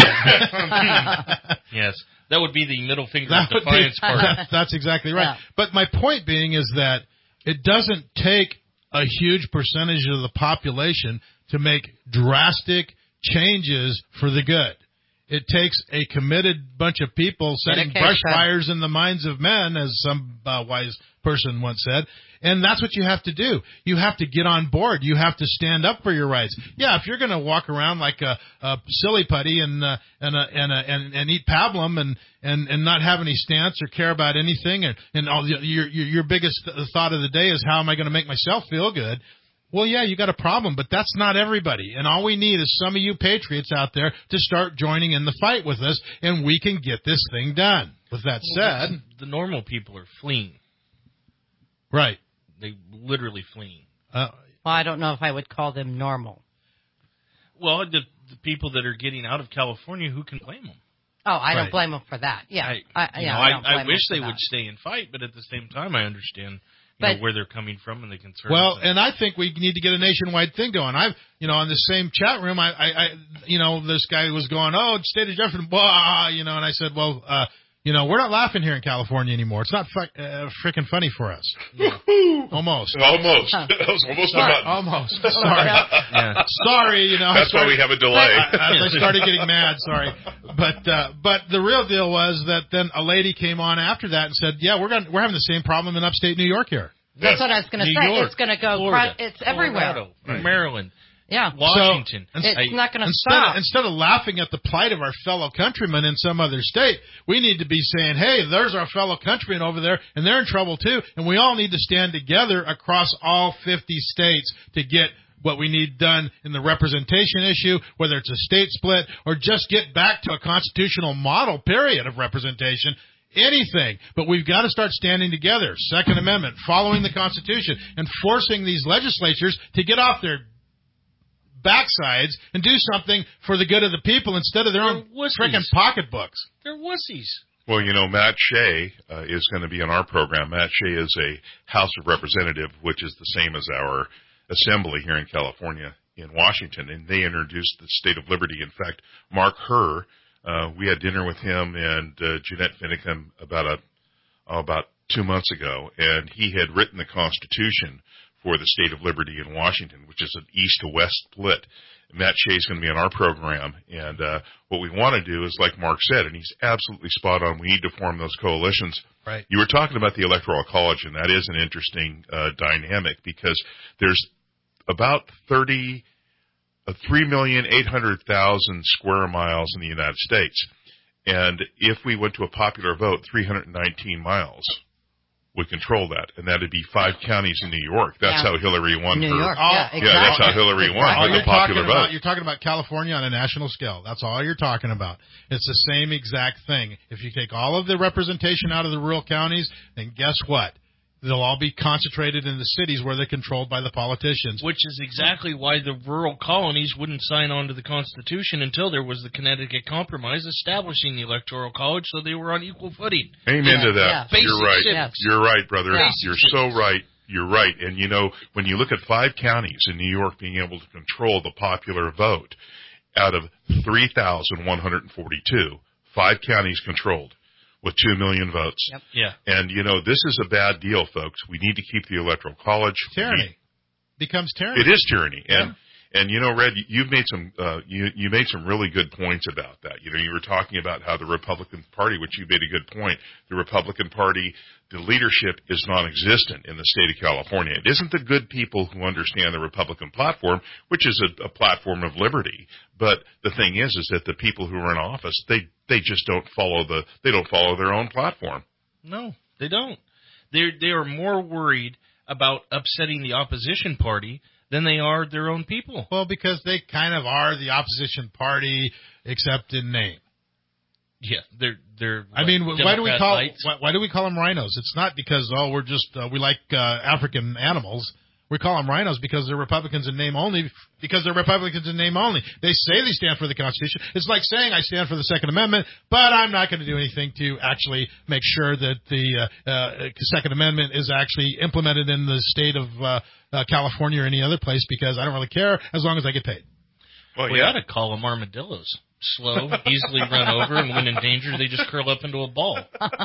Yes, that would be the middle finger that of defiance be, part. That, that's exactly right. Yeah. But my point being is that it doesn't take a huge percentage of the population to make drastic changes for the good. It takes a committed bunch of people setting brush fires in the minds of men, as some uh, wise person once said. And that's what you have to do. You have to get on board. You have to stand up for your rights. Yeah, if you're going to walk around like a, a silly putty and uh, and, uh, and, uh, and and eat pablum and, and, and not have any stance or care about anything, and, and all the, your, your your biggest thought of the day is how am I going to make myself feel good? Well, yeah, you got a problem, but that's not everybody. And all we need is some of you patriots out there to start joining in the fight with us, and we can get this thing done. With that said, well, the normal people are fleeing. Right. They literally fleeing. Uh, well, I don't know if I would call them normal. Well, the, the people that are getting out of California, who can blame them? Oh, I right. don't blame them for that. Yeah, I, I, yeah, know, I, don't blame I wish they that. would stay and fight, but at the same time, I understand. You But, know, where they're coming from and the concerns. Well, and I think we need to get a nationwide thing going. I've, you know, on the same chat room, I, I, I, you know, this guy was going, oh, state of Jefferson, blah, you know, and I said, well, uh, You know, we're not laughing here in California anymore. It's not fu- uh, freaking funny for us. Yeah. Almost. Almost. That was almost a Sorry. button. Almost. Sorry. Yeah. Sorry, you know. That's I started, why we have a delay. I, I started getting mad, sorry. But uh, but the real deal was that then a lady came on after that and said, yeah, we're gonna, we're having the same problem in upstate New York here. That's what I was going to New say. York, It's going to go. Florida, Cro- it's everywhere. Colorado, Right. Maryland. Yeah. Washington. So, it's I, not going to instead stop. Of, instead of laughing at the plight of our fellow countrymen in some other state, we need to be saying, hey, there's our fellow countrymen over there, and they're in trouble too, and we all need to stand together across all fifty states to get what we need done in the representation issue, whether it's a state split or just get back to a constitutional model, period, of representation. Anything, but we've got to start standing together. Second Amendment, following the Constitution, and forcing these legislatures to get off their backsides and do something for the good of the people instead of their They're own wussies. freaking pocketbooks. They're wussies. Well, you know, Matt Shea uh, is going to be on our program. Matt Shea is a House of Representative, which is the same as our Assembly here in California, in Washington, and they introduced the State of Liberty. In fact, Mark Herr, uh, we had dinner with him and uh, Jeanette Finicum about a oh, about two months ago, and he had written the Constitution for the State of Liberty in Washington, which is an east to west split. Matt Shea is going to be on our program, and uh, what we want to do is, like Mark said, and he's absolutely spot on, we need to form those coalitions. Right. You were talking about the Electoral College, and that is an interesting uh, dynamic because there's about thirty, uh, three million eight hundred thousand square miles in the United States, and if we went to a popular vote, three hundred nineteen miles would control that, and that'd be five counties in New York. That's Yeah. how Hillary won New her. York. Oh, Yeah, exactly. Yeah, that's how Hillary won All with you're the popular talking vote. about, you're talking about California on a national scale. That's all you're talking about. It's the same exact thing. If you take all of the representation out of the rural counties, then guess what? They'll all be concentrated in the cities where they're controlled by the politicians. Which is exactly why the rural colonies wouldn't sign on to the Constitution until there was the Connecticut Compromise establishing the Electoral College, so they were on equal footing. Amen Yeah, to that. yeah. Basic You're right. civics. You're right, brother. Yeah. You're so right. You're right. And, you know, when you look at five counties in New York being able to control the popular vote, out of three thousand one hundred forty-two, five counties controlled with two million votes. Yep. Yeah. And, you know, this is a bad deal, folks. We need to keep the Electoral College. Tyranny. Becomes tyranny. It is tyranny. Yeah. And, and, you know, Red, you've made some, uh, you, you made some really good points about that. You know, you were talking about how the Republican Party, which you made a good point, the Republican Party, the leadership is non-existent in the state of California. It isn't the good people who understand the Republican platform, which is a, a platform of liberty. But the thing is, is that the people who are in office, they, they just don't follow the, they don't follow their own platform. No, they don't. They're, they are more worried about upsetting the opposition party than they are their own people. Well, because they kind of are the opposition party, except in name. Yeah, they're they're. I mean, like why do we Democrat call lights. why, why do we call them rhinos? It's not because oh we're just uh, we like uh, African animals. We call them rhinos because they're Republicans in name only. Because they're Republicans in name only. They say they stand for the Constitution. It's like saying I stand for the Second Amendment, but I'm not going to do anything to actually make sure that the uh, uh, Second Amendment is actually implemented in the state of uh, uh, California or any other place because I don't really care as long as I get paid. Well, we yeah. ought to call them armadillos. Slow, easily run over, and when in danger, they just curl up into a ball.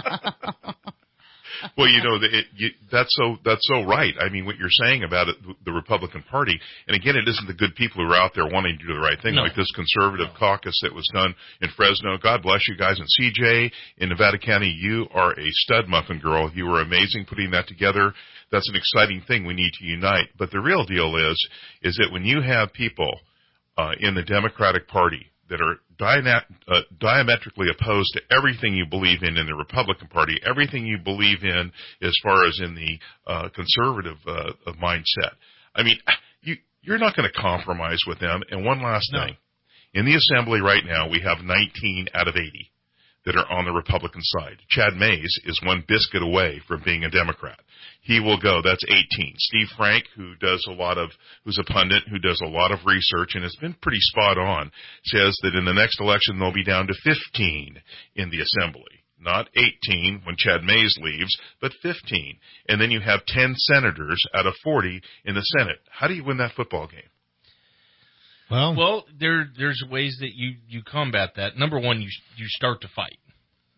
Well, you know, it, you, that's so that's so right. I mean, what you're saying about it, the Republican Party, and again, it isn't the good people who are out there wanting to do the right thing, No. like this conservative no. caucus that was done in Fresno. God bless you guys. And C J in Nevada County, you are a stud muffin girl. You were amazing putting that together. That's an exciting thing. We need to unite. But the real deal is, is that when you have people uh, in the Democratic Party that are Diana- uh, diametrically opposed to everything you believe in in the Republican Party, everything you believe in as far as in the uh, conservative uh, mindset. I mean, you, you're not going to compromise with them. And one last No. thing. In the Assembly right now, we have nineteen out of eighty that are on the Republican side. Chad Mays is one biscuit away from being a Democrat. He will go. That's eighteen. Steve Frank, who does a lot of, who's a pundit, who does a lot of research and has been pretty spot on, says that in the next election they'll be down to fifteen in the Assembly. Not eighteen when Chad Mays leaves, but fifteen. And then you have ten senators out of forty in the Senate. How do you win that football game? Well, well, there there's ways that you, you combat that. Number one, you you start to fight.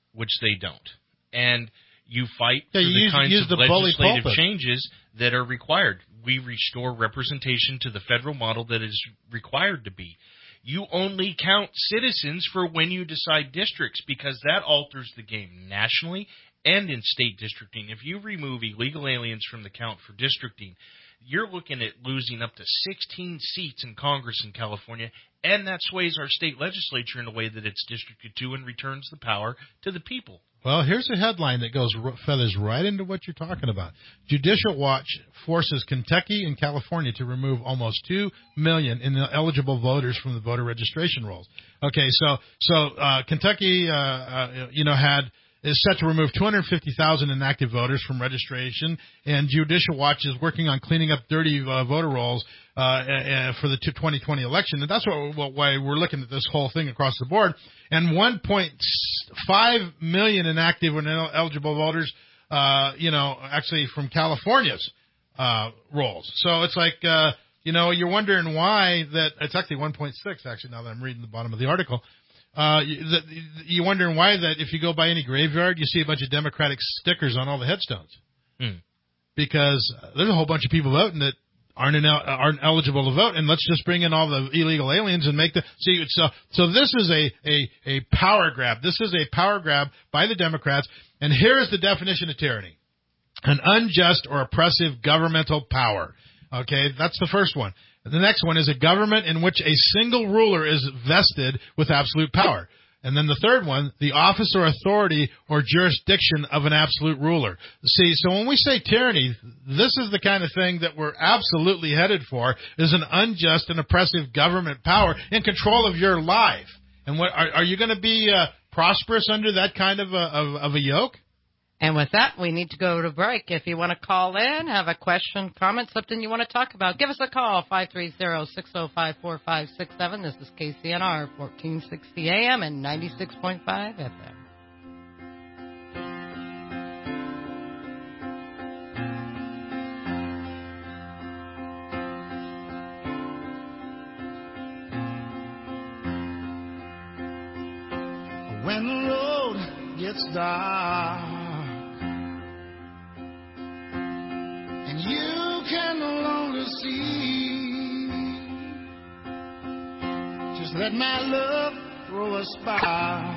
which they don't. And you fight yeah, for you the use, kinds use of the bully legislative pulpit. changes that are required. We restore representation to the federal model that is required to be. You only count citizens for when you decide districts, because that alters the game nationally and in state districting. If you remove illegal aliens from the count for districting, you're looking at losing up to sixteen seats in Congress in California, and that sways our state legislature in a way that it's districted to and returns the power to the people. Well, here's a headline that goes feathers right into what you're talking about. Judicial Watch forces Kentucky and California to remove almost two million ineligible voters from the voter registration rolls. Okay, so so uh, Kentucky, uh, uh, you know, had is set to remove two hundred fifty thousand inactive voters from registration, and Judicial Watch is working on cleaning up dirty uh, voter rolls uh, uh, for the twenty twenty election. And that's what, what, why we're looking at this whole thing across the board. And one point five million inactive and eligible voters, uh, you know, actually from California's uh, rolls. So it's like, uh, you know, you're wondering why that – it's actually one point six, actually, now that I'm reading the bottom of the article. Uh, the, you're wondering why that if you go by any graveyard, you see a bunch of Democratic stickers on all the headstones. Hmm. Because there's a whole bunch of people voting that aren't in, aren't eligible to vote, and let's just bring in all the illegal aliens and make the see. So, so this is a, a, a power grab. This is a power grab by the Democrats, and here is the definition of tyranny: an unjust or oppressive governmental power. Okay, that's the first one. The next one is a government in which a single ruler is vested with absolute power. And then the third one, the office or authority or jurisdiction of an absolute ruler. See, so when we say tyranny, this is the kind of thing that we're absolutely headed for, is an unjust and oppressive government power in control of your life. And what are, are you going to be uh, prosperous under that kind of a, of, of a yoke? And with that, we need to go to break. If you want to call in, have a question, comment, something you want to talk about, give us a call, five three zero, six zero five, four five six seven. This is K C N R, fourteen sixty A M and ninety-six point five F M. When the road gets dark and you can no longer see, just let my love throw a spark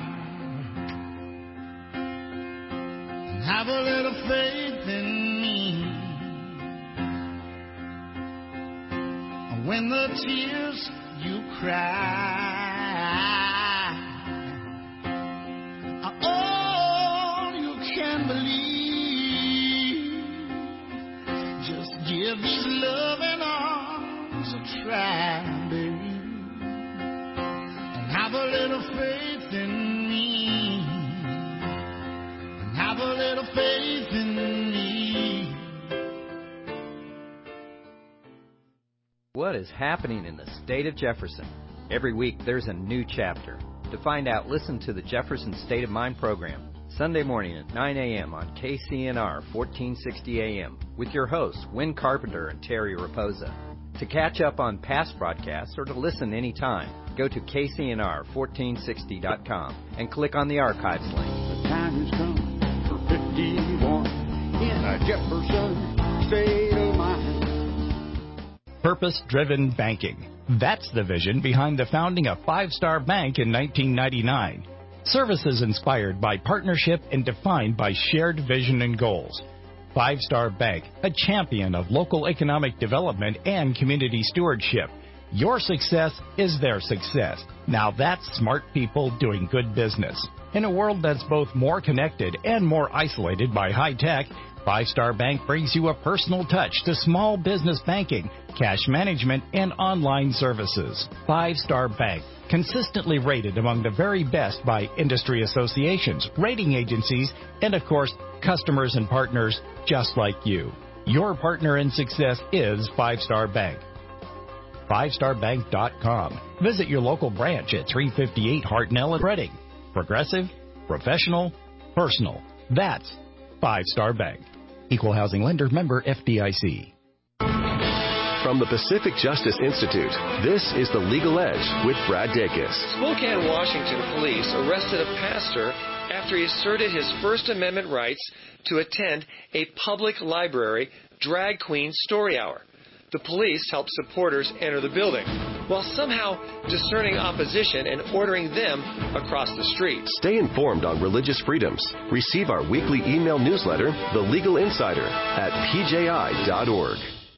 and have a little faith in me. When the tears you cry, all you can believe, just give these loving arms a try, baby, and have a little faith in me, and have a little faith in me. What is happening in the state of Jefferson? Every week there's a new chapter. To find out, listen to the Jefferson State of Mind program, Sunday morning at nine a.m. on K C N R fourteen sixty A M with your hosts, Win Carpenter and Terry Raposa. To catch up on past broadcasts or to listen anytime, go to K C N R fourteen sixty dot com and click on the archives link. The time has come for fifty-one in a Jefferson State of Mind. Purpose-driven banking. That's the vision behind the founding of Five Star Bank in nineteen ninety-nine. Services inspired by partnership and defined by shared vision and goals. Five Star Bank, a champion of local economic development and community stewardship. Your success is their success. Now that's smart people doing good business. In a world that's both more connected and more isolated by high tech, Five Star Bank brings you a personal touch to small business banking, cash management, and online services. Five Star Bank, consistently rated among the very best by industry associations, rating agencies, and of course, customers and partners just like you. Your partner in success is Five Star Bank. five star bank dot com. Visit your local branch at three fifty-eight Hartnell in Reading. Progressive, professional, personal. That's Five Star Bank. Equal housing lender, member F D I C. From the Pacific Justice Institute, this is The Legal Edge with Brad Dacus. Spokane, Washington police arrested a pastor after he asserted his First Amendment rights to attend a public library drag queen story hour. The police helped supporters enter the building, while somehow discerning opposition and ordering them across the street. Stay informed on religious freedoms. Receive our weekly email newsletter, The Legal Insider, at p j i dot org.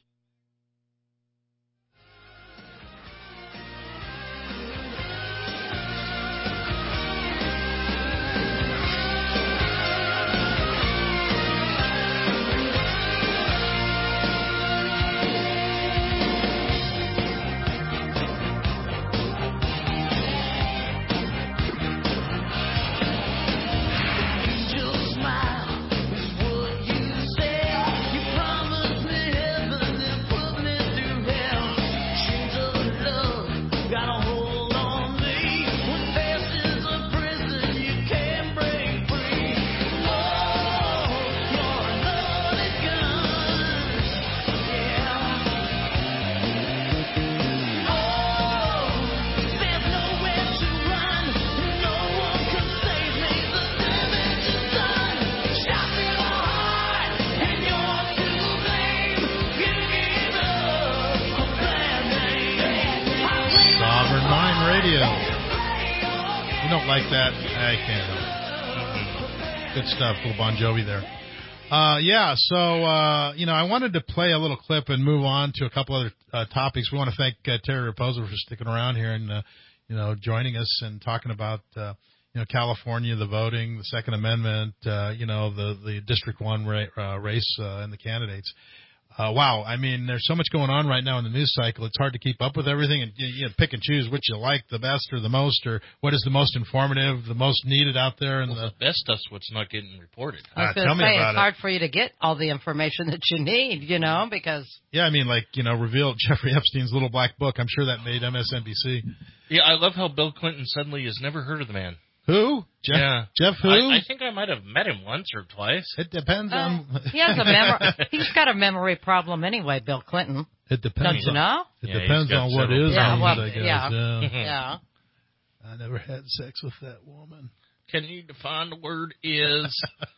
Stuff, little Bon Jovi there. Uh, yeah, so, uh, you know, I wanted to play a little clip and move on to a couple other uh, topics. We want to thank uh, Terry Raposo for sticking around here and, uh, you know, joining us and talking about, uh, you know, California, the voting, the Second Amendment, uh, you know, the, the District one ra- uh, race uh, and the candidates. Uh, wow, I mean, there's so much going on right now in the news cycle. It's hard to keep up with everything and you, you know, pick and choose which you like the best or the most, or what is the most informative, the most needed out there. And well, the, the best stuff's what's not getting reported. I was uh, going to say, it's it. hard for you to get all the information that you need, you know, because... Yeah, I mean, like, you know, revealed Jeffrey Epstein's little black book. I'm sure that made M S N B C. Yeah, I love how Bill Clinton suddenly has never heard of the man. Who? Jeff, yeah. Jeff who? I, I think I might have met him once or twice. It depends uh, on... he has a memory... He's got a memory problem anyway, Bill Clinton. It depends. Don't you know? It yeah, depends on what is yeah, on well, it, I guess. Yeah. Yeah. yeah. I never had sex with that woman. Can you define the word is?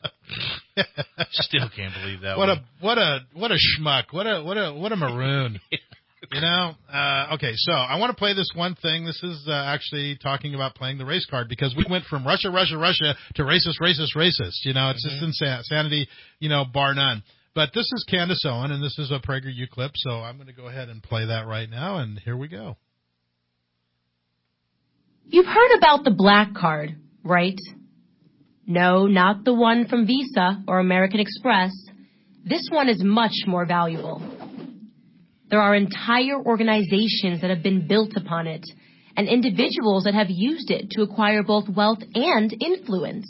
Still can't believe that what one. a what a what a schmuck. What a what a what a maroon. You know, uh, okay, so I want to play this one thing. This is uh, actually talking about playing the race card, because we went from Russia, Russia, Russia to racist, racist, racist. You know, it's mm-hmm. just insanity, you know, bar none. But this is Candace Owen, and this is a PragerU clip, so I'm going to go ahead and play that right now, and here we go. You've heard about the black card, right? No, not the one from Visa or American Express. This one is much more valuable. There are entire organizations that have been built upon it, and individuals that have used it to acquire both wealth and influence.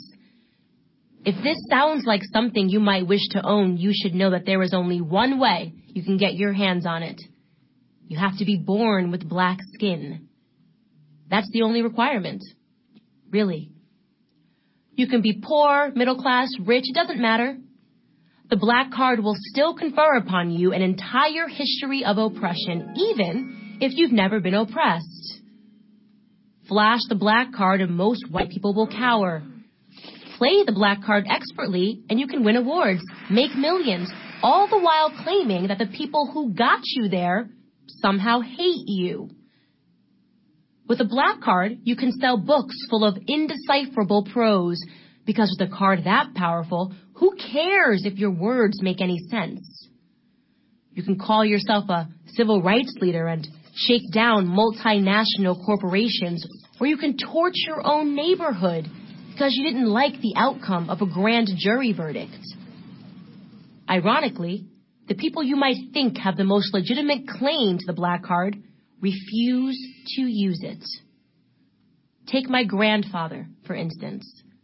If this sounds like something you might wish to own, you should know that there is only one way you can get your hands on it. You have to be born with black skin. That's the only requirement. Really. You can be poor, middle class, rich, it doesn't matter. The black card will still confer upon you an entire history of oppression, even if you've never been oppressed. Flash the black card and most white people will cower. Play the black card expertly and you can win awards, make millions, all the while claiming that the people who got you there somehow hate you. With a black card, you can sell books full of indecipherable prose, because with a card that powerful, who cares if your words make any sense? You can call yourself a civil rights leader and shake down multinational corporations, or you can torch your own neighborhood because you didn't like the outcome of a grand jury verdict. Ironically, the people you might think have the most legitimate claim to the black card refuse to use it. Take my grandfather, for instance.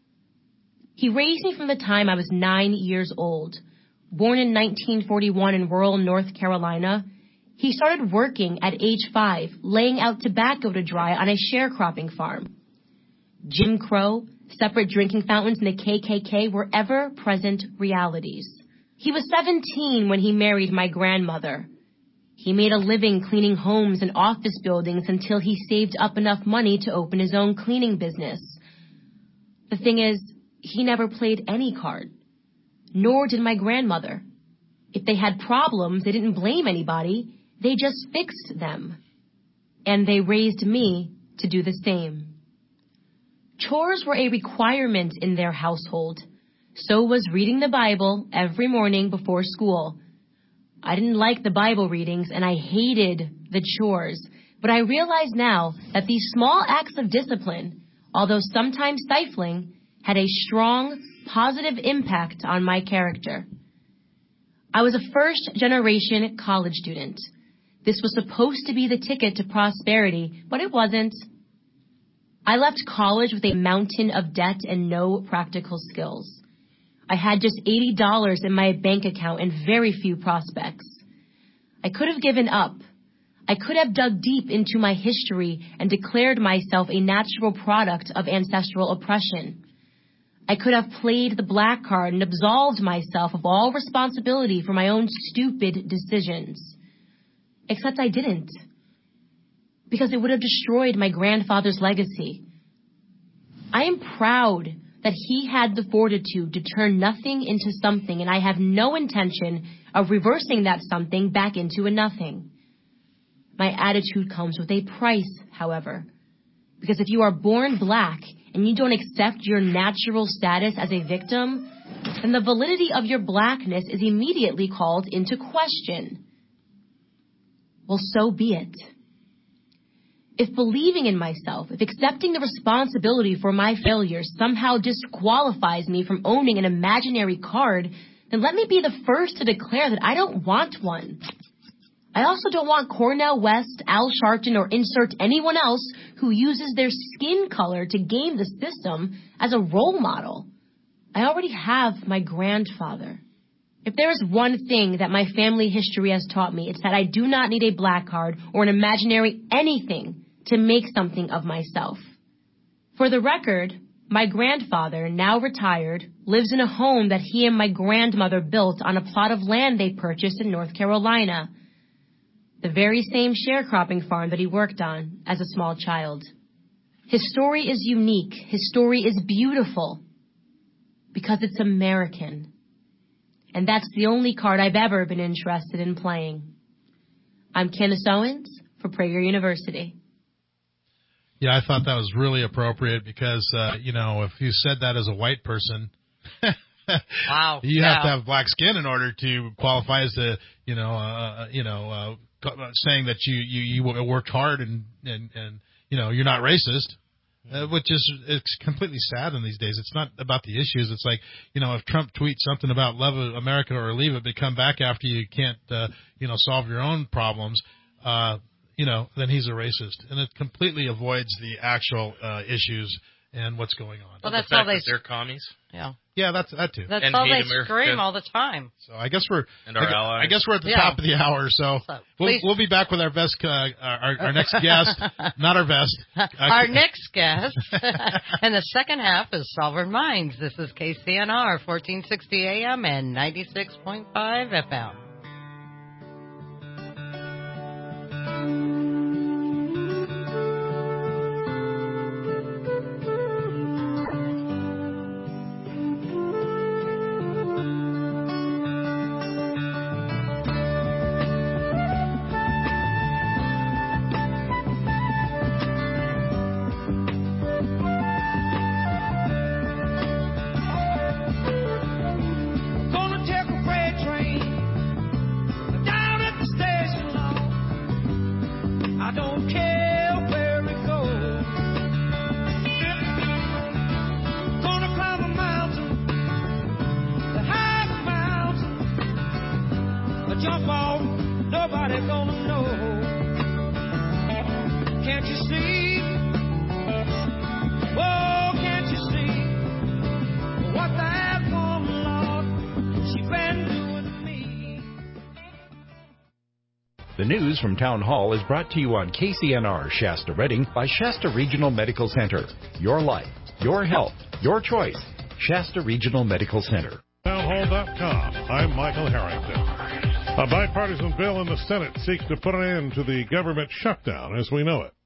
He raised me from the time I was nine years old. Born in nineteen forty-one in rural North Carolina, he started working at age five, laying out tobacco to dry on a sharecropping farm. Jim Crow, separate drinking fountains, and the K K K were ever-present realities. He was seventeen when he married my grandmother. He made a living cleaning homes and office buildings until he saved up enough money to open his own cleaning business. The thing is, he never played any card. Nor did my grandmother. If they had problems, they didn't blame anybody. They just fixed them. And they raised me to do the same. Chores were a requirement in their household. So was reading the Bible every morning before school. I didn't like the Bible readings, and I hated the chores. But I realize now that these small acts of discipline, although sometimes stifling, had a strong, positive impact on my character. I was a first-generation college student. This was supposed to be the ticket to prosperity, but it wasn't. I left college with a mountain of debt and no practical skills. I had just eighty dollars in my bank account and very few prospects. I could have given up. I could have dug deep into my history and declared myself a natural product of ancestral oppression. I could have played the black card and absolved myself of all responsibility for my own stupid decisions. Except I didn't. Because it would have destroyed my grandfather's legacy. I am proud that he had the fortitude to turn nothing into something, and I have no intention of reversing that something back into a nothing. My attitude comes with a price, however. Because if you are born black and you don't accept your natural status as a victim, then the validity of your blackness is immediately called into question. Well, so be it. If believing in myself, if accepting the responsibility for my failures somehow disqualifies me from owning an imaginary card, then let me be the first to declare that I don't want one. I also don't want Cornel West, Al Sharpton, or insert anyone else who uses their skin color to game the system as a role model. I already have my grandfather. If there is one thing that my family history has taught me, it's that I do not need a black card or an imaginary anything to make something of myself. For the record, my grandfather, now retired, lives in a home that he and my grandmother built on a plot of land they purchased in North Carolina. The very same sharecropping farm that he worked on as a small child. His story is unique. His story is beautiful. Because it's American. And that's the only card I've ever been interested in playing. I'm Candace Owens for Prager University. Yeah, I thought that was really appropriate because, uh, you know, if you said that as a white person, wow, you yeah. have to have black skin in order to qualify as a, you know, uh, you know, uh, saying that you, you, you worked hard and, and, and, you know, you're not racist, uh, which is, it's completely sad in these days. It's not about the issues. It's like, you know, if Trump tweets something about love America or leave it, but come back after you can't, uh, you know, solve your own problems, uh, you know, then he's a racist. And it completely avoids the actual, uh, issues and what's going on. Well, that's the fact how they, that they're commies. Yeah. Yeah, that's that too. That's And all hate they America. scream all the time. So I guess we're And our I, allies. I guess we're at the Yeah. top of the hour. So, So, we'll please- we'll be back with our best, uh, our our next guest, not our best. Uh, Our next guest in the second half is Sovereign Minds. This is K C N R, fourteen sixty A M and ninety-six point five F M. Gonna take a freight train down at the station, Lord. I don't care where it goes. Gonna climb a mountain, the highest mountain. A jump off, nobody gonna know. Can't you see? Oh, can't you see what that woman, Lord, she been doing to me? The news from Town Hall is brought to you on K C N R Shasta Redding by Shasta Regional Medical Center. Your life, your health, your choice. Shasta Regional Medical Center. townhall dot com. I'm Michael Harrington. A bipartisan bill in the Senate seeks to put an end to the government shutdown as we know it.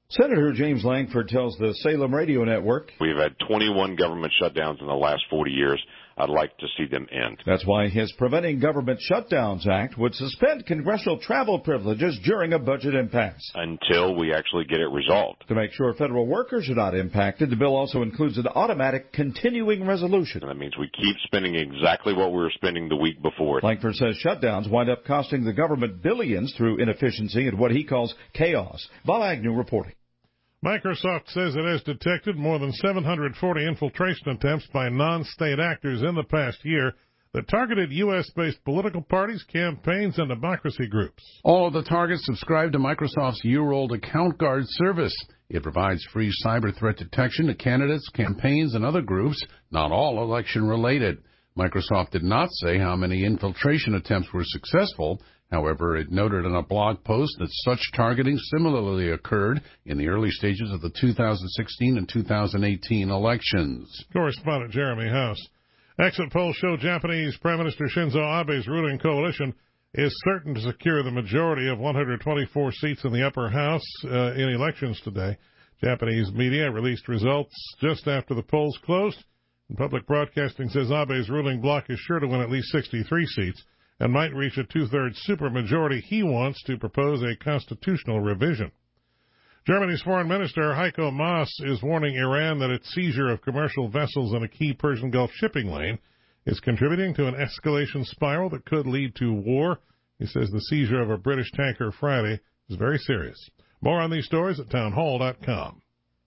Senator James Langford tells the Salem Radio Network, "We've had twenty-one government shutdowns in the last forty years. I'd like to see them end." That's why his Preventing Government Shutdowns Act would suspend congressional travel privileges during a budget impasse. Until we actually get it resolved. To make sure federal workers are not impacted, the bill also includes an automatic continuing resolution. That means we keep spending exactly what we were spending the week before. Langford says shutdowns wind up costing the government billions through inefficiency and what he calls chaos. Bob Agnew reporting. Microsoft says it has detected more than seven hundred forty infiltration attempts by non-state actors in the past year that targeted U S-based political parties, campaigns, and democracy groups. All of the targets subscribe to Microsoft's year-old Account Guard service. It provides free cyber threat detection to candidates, campaigns, and other groups, not all election-related. Microsoft did not say how many infiltration attempts were successful. However, it noted in a blog post that such targeting similarly occurred in the early stages of the two thousand sixteen and two thousand eighteen elections. Correspondent Jeremy House. Exit polls show Japanese Prime Minister Shinzo Abe's ruling coalition is certain to secure the majority of one hundred twenty-four seats in the upper house uh, in elections today. Japanese media released results just after the polls closed. And public broadcasting says Abe's ruling bloc is sure to win at least sixty-three seats and might reach a two-thirds supermajority he wants to propose a constitutional revision. Germany's Foreign Minister Heiko Maas is warning Iran that its seizure of commercial vessels in a key Persian Gulf shipping lane is contributing to an escalation spiral that could lead to war. He says the seizure of a British tanker Friday is very serious. More on these stories at townhall dot com.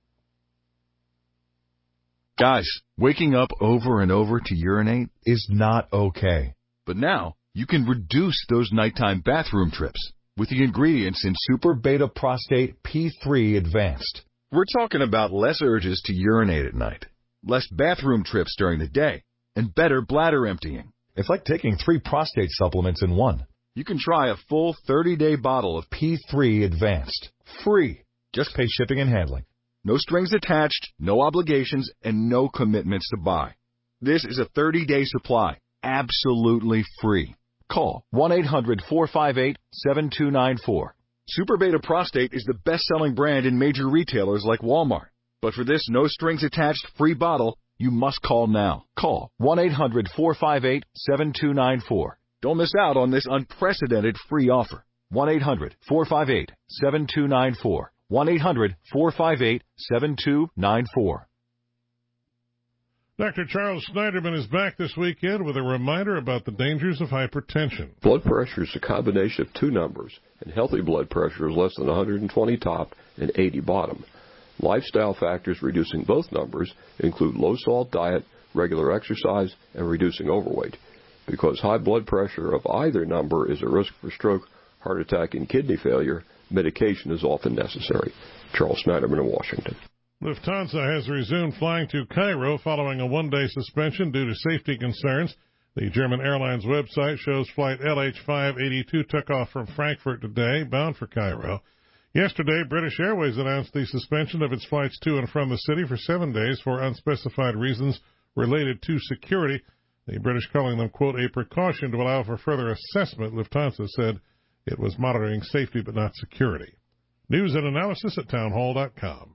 Guys, waking up over and over to urinate is not okay. But now, you can reduce those nighttime bathroom trips with the ingredients in Super Beta Prostate P three Advanced. We're talking about less urges to urinate at night, less bathroom trips during the day, and better bladder emptying. It's like taking three prostate supplements in one. You can try a full thirty-day bottle of P three Advanced, free. Just pay shipping and handling. No strings attached, no obligations, and no commitments to buy. This is a thirty-day supply, absolutely free. Call one eight hundred four five eight seven two nine four. Super Beta Prostate is the best-selling brand in major retailers like Walmart. But for this no-strings-attached free bottle, you must call now. Call one eight hundred four five eight seven two nine four. Don't miss out on this unprecedented free offer. one eight hundred four five eight seven two nine four. one eight hundred four five eight seven two nine four. Doctor Charles Schneiderman is back this weekend with a reminder about the dangers of hypertension. Blood pressure is a combination of two numbers, and healthy blood pressure is less than one hundred twenty top and eighty bottom. Lifestyle factors reducing both numbers include low-salt diet, regular exercise, and reducing overweight. Because high blood pressure of either number is a risk for stroke, heart attack, and kidney failure, medication is often necessary. Charles Schneiderman in Washington. Lufthansa has resumed flying to Cairo following a one-day suspension due to safety concerns. The German airline's website shows flight L H five eighty-two took off from Frankfurt today, bound for Cairo. Yesterday, British Airways announced the suspension of its flights to and from the city for seven days for unspecified reasons related to security. The British calling them, quote, a precaution to allow for further assessment. Lufthansa said it was monitoring safety but not security. News and analysis at townhall dot com.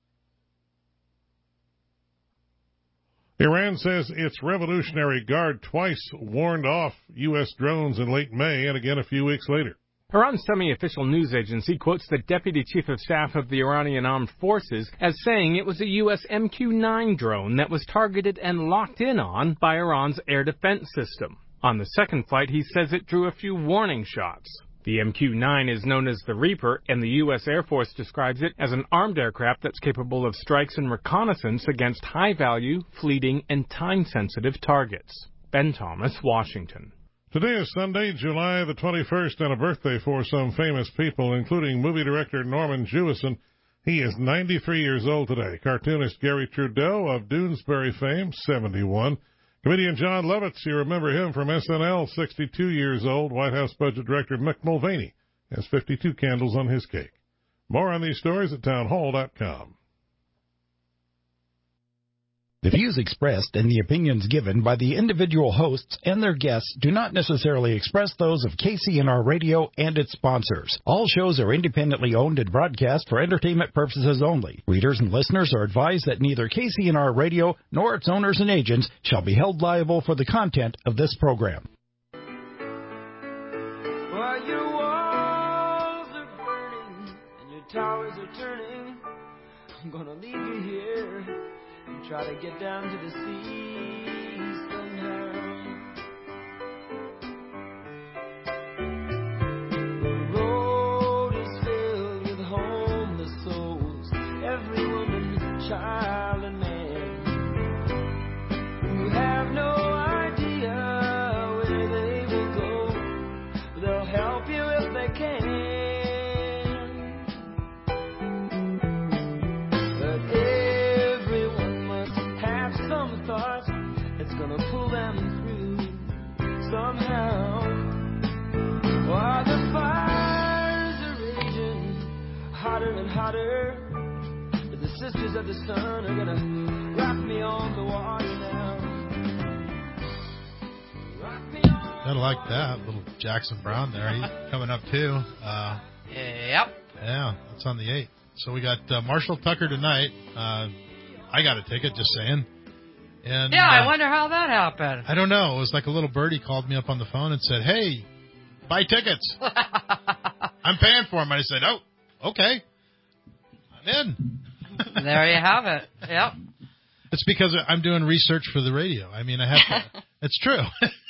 Iran says its Revolutionary Guard twice warned off U S drones in late May and again a few weeks later. Iran's semi-official news agency quotes the Deputy Chief of Staff of the Iranian Armed Forces as saying it was a U S M Q nine drone that was targeted and locked in on by Iran's air defense system. On the second flight, he says it drew a few warning shots. The M Q nine is known as the Reaper, and the U S Air Force describes it as an armed aircraft that's capable of strikes and reconnaissance against high-value, fleeting, and time-sensitive targets. Ben Thomas, Washington. Today is Sunday, July the twenty-first, and a birthday for some famous people, including movie director Norman Jewison. He is ninety-three years old today. Cartoonist Gary Trudeau of Doonesbury fame, seventy-one. Comedian John Lovitz, you remember him from S N L, sixty-two years old. White House Budget Director Mick Mulvaney has fifty-two candles on his cake. More on these stories at townhall dot com. The views expressed and the opinions given by the individual hosts and their guests do not necessarily express those of K C N R Radio and its sponsors. All shows are independently owned and broadcast for entertainment purposes only. Readers and listeners are advised that neither K C N R Radio nor its owners and agents shall be held liable for the content of this program. While your walls are burning and your towers are turning, I'm gonna leave you here and try to get down to the sea somehow. The road is filled with homeless souls, every woman, child, and man who have no idea where they will go, but they'll help you if they can. But everyone must have some thoughts that's gonna pull them through somehow. While the fires are raging hotter and hotter, but the sisters of the sun are gonna rock me on the water now. Rock me on. I like that little Jackson Brown there. He's coming up too. Uh, Yep. yeah, that's on the eighth. So we got uh, Marshall Tucker tonight. Uh, I got a ticket, just saying. And Yeah, uh, I wonder how that happened. I don't know. It was like a little birdie called me up on the phone and said, "Hey, buy tickets. I'm paying for them." And I said, "Oh, okay, I'm in." There you have it. Yep. It's because I'm doing research for the radio. I mean, I have to. It's true.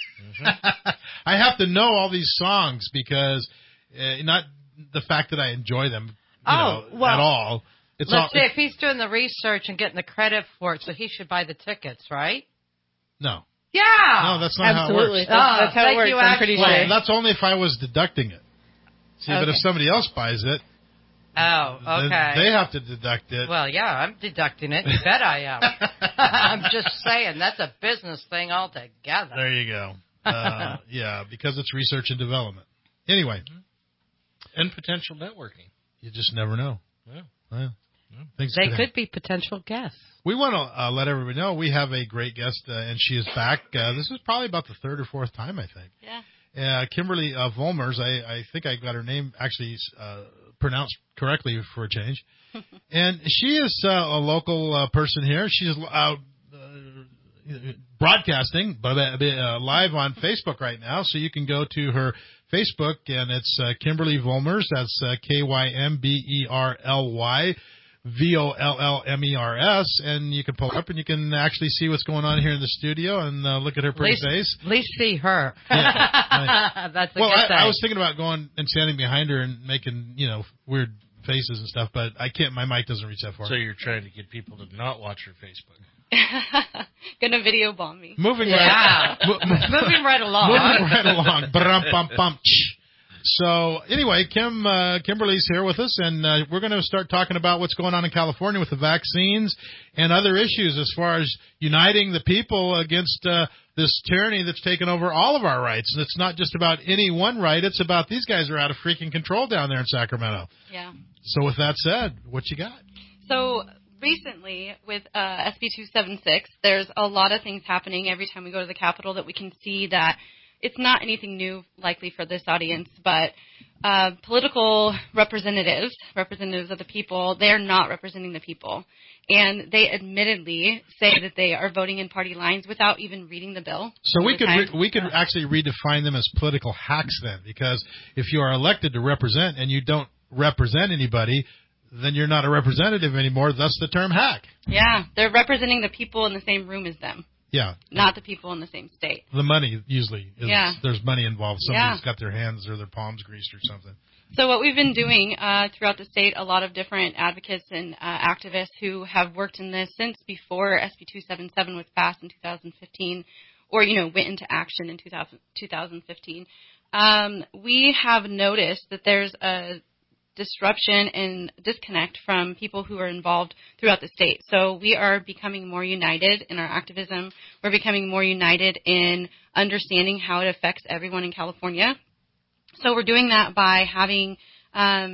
I have to know all these songs because uh, not the fact that I enjoy them, you Oh, know, well, at all. It's Let's all. see, if he's doing the research and getting the credit for it, so he should buy the tickets, right? No. Yeah. No, that's not Absolutely. how it works. That's, that's how it thank works, you, I'm pretty Well, sure. that's only if I was deducting it. See, but Okay. if somebody else buys it, Oh, then okay. they have to deduct it. Well, yeah, I'm deducting it. You bet I am. I'm just saying, that's a business thing altogether. There you go. Uh, yeah, because it's research and development. Anyway. And potential networking. You just never know. Yeah. Well, things They could could be potential guests. We want to uh, let everybody know we have a great guest, uh, and she is back. Uh, this is probably about the third or fourth time, I think. Yeah. Uh, Kimberly uh, Volmers, I, I think I got her name actually uh, pronounced correctly for a change. And she is uh, a local uh, person here. She's uh, uh, broadcasting but uh, live on Facebook right now, so you can go to her Facebook, and it's uh, Kimberly Volmers. That's uh, K Y M B E R L Y. V O L L M E R S, and you can pull it up and you can actually see what's going on here in the studio and uh, look at her pretty least, face. At least see her. Yeah, right. That's a well, good I, thing. I was thinking about going and standing behind her and making, you know, weird faces and stuff, but I can't. My mic doesn't reach that far. So you're trying to get people to not watch your Facebook. Gonna video bomb me. Moving Yeah. right, Moving right along. moving right along. Ba-dum, bum, bum, tsh. So anyway, Kim uh, Kimberly's here with us, and uh, we're going to start talking about what's going on in California with the vaccines and other issues as far as uniting the people against uh, this tyranny that's taken over all of our rights. And it's not just about any one right; it's about these guys are out of freaking control down there in Sacramento. Yeah. So with that said, what you got? So recently with uh, S B two seventy-six, there's a lot of things happening every time we go to the Capitol that we can see that it's not anything new likely for this audience, but uh, political representatives, representatives of the people, they're not representing the people. And they admittedly say that they are voting in party lines without even reading the bill. So we the could time. re- we could actually redefine them as political hacks then, because if you are elected to represent and you don't represent anybody, then you're not a representative anymore, thus the term hack. Yeah, they're representing the people in the same room as them. Yeah. Not the people in the same state. The money usually is, Yeah. there's money involved. Somebody's Yeah. got their hands or their palms greased or something. So what we've been doing uh, throughout the state, a lot of different advocates and uh, activists who have worked in this since before S B two seventy-seven was passed in two thousand fifteen, or, you know, went into action in two thousand, two thousand fifteen, um, we have noticed that there's a disruption and disconnect from people who are involved throughout the state. So we are becoming more united in our activism. We're becoming more united in understanding how it affects everyone in California. So we're doing that by having um,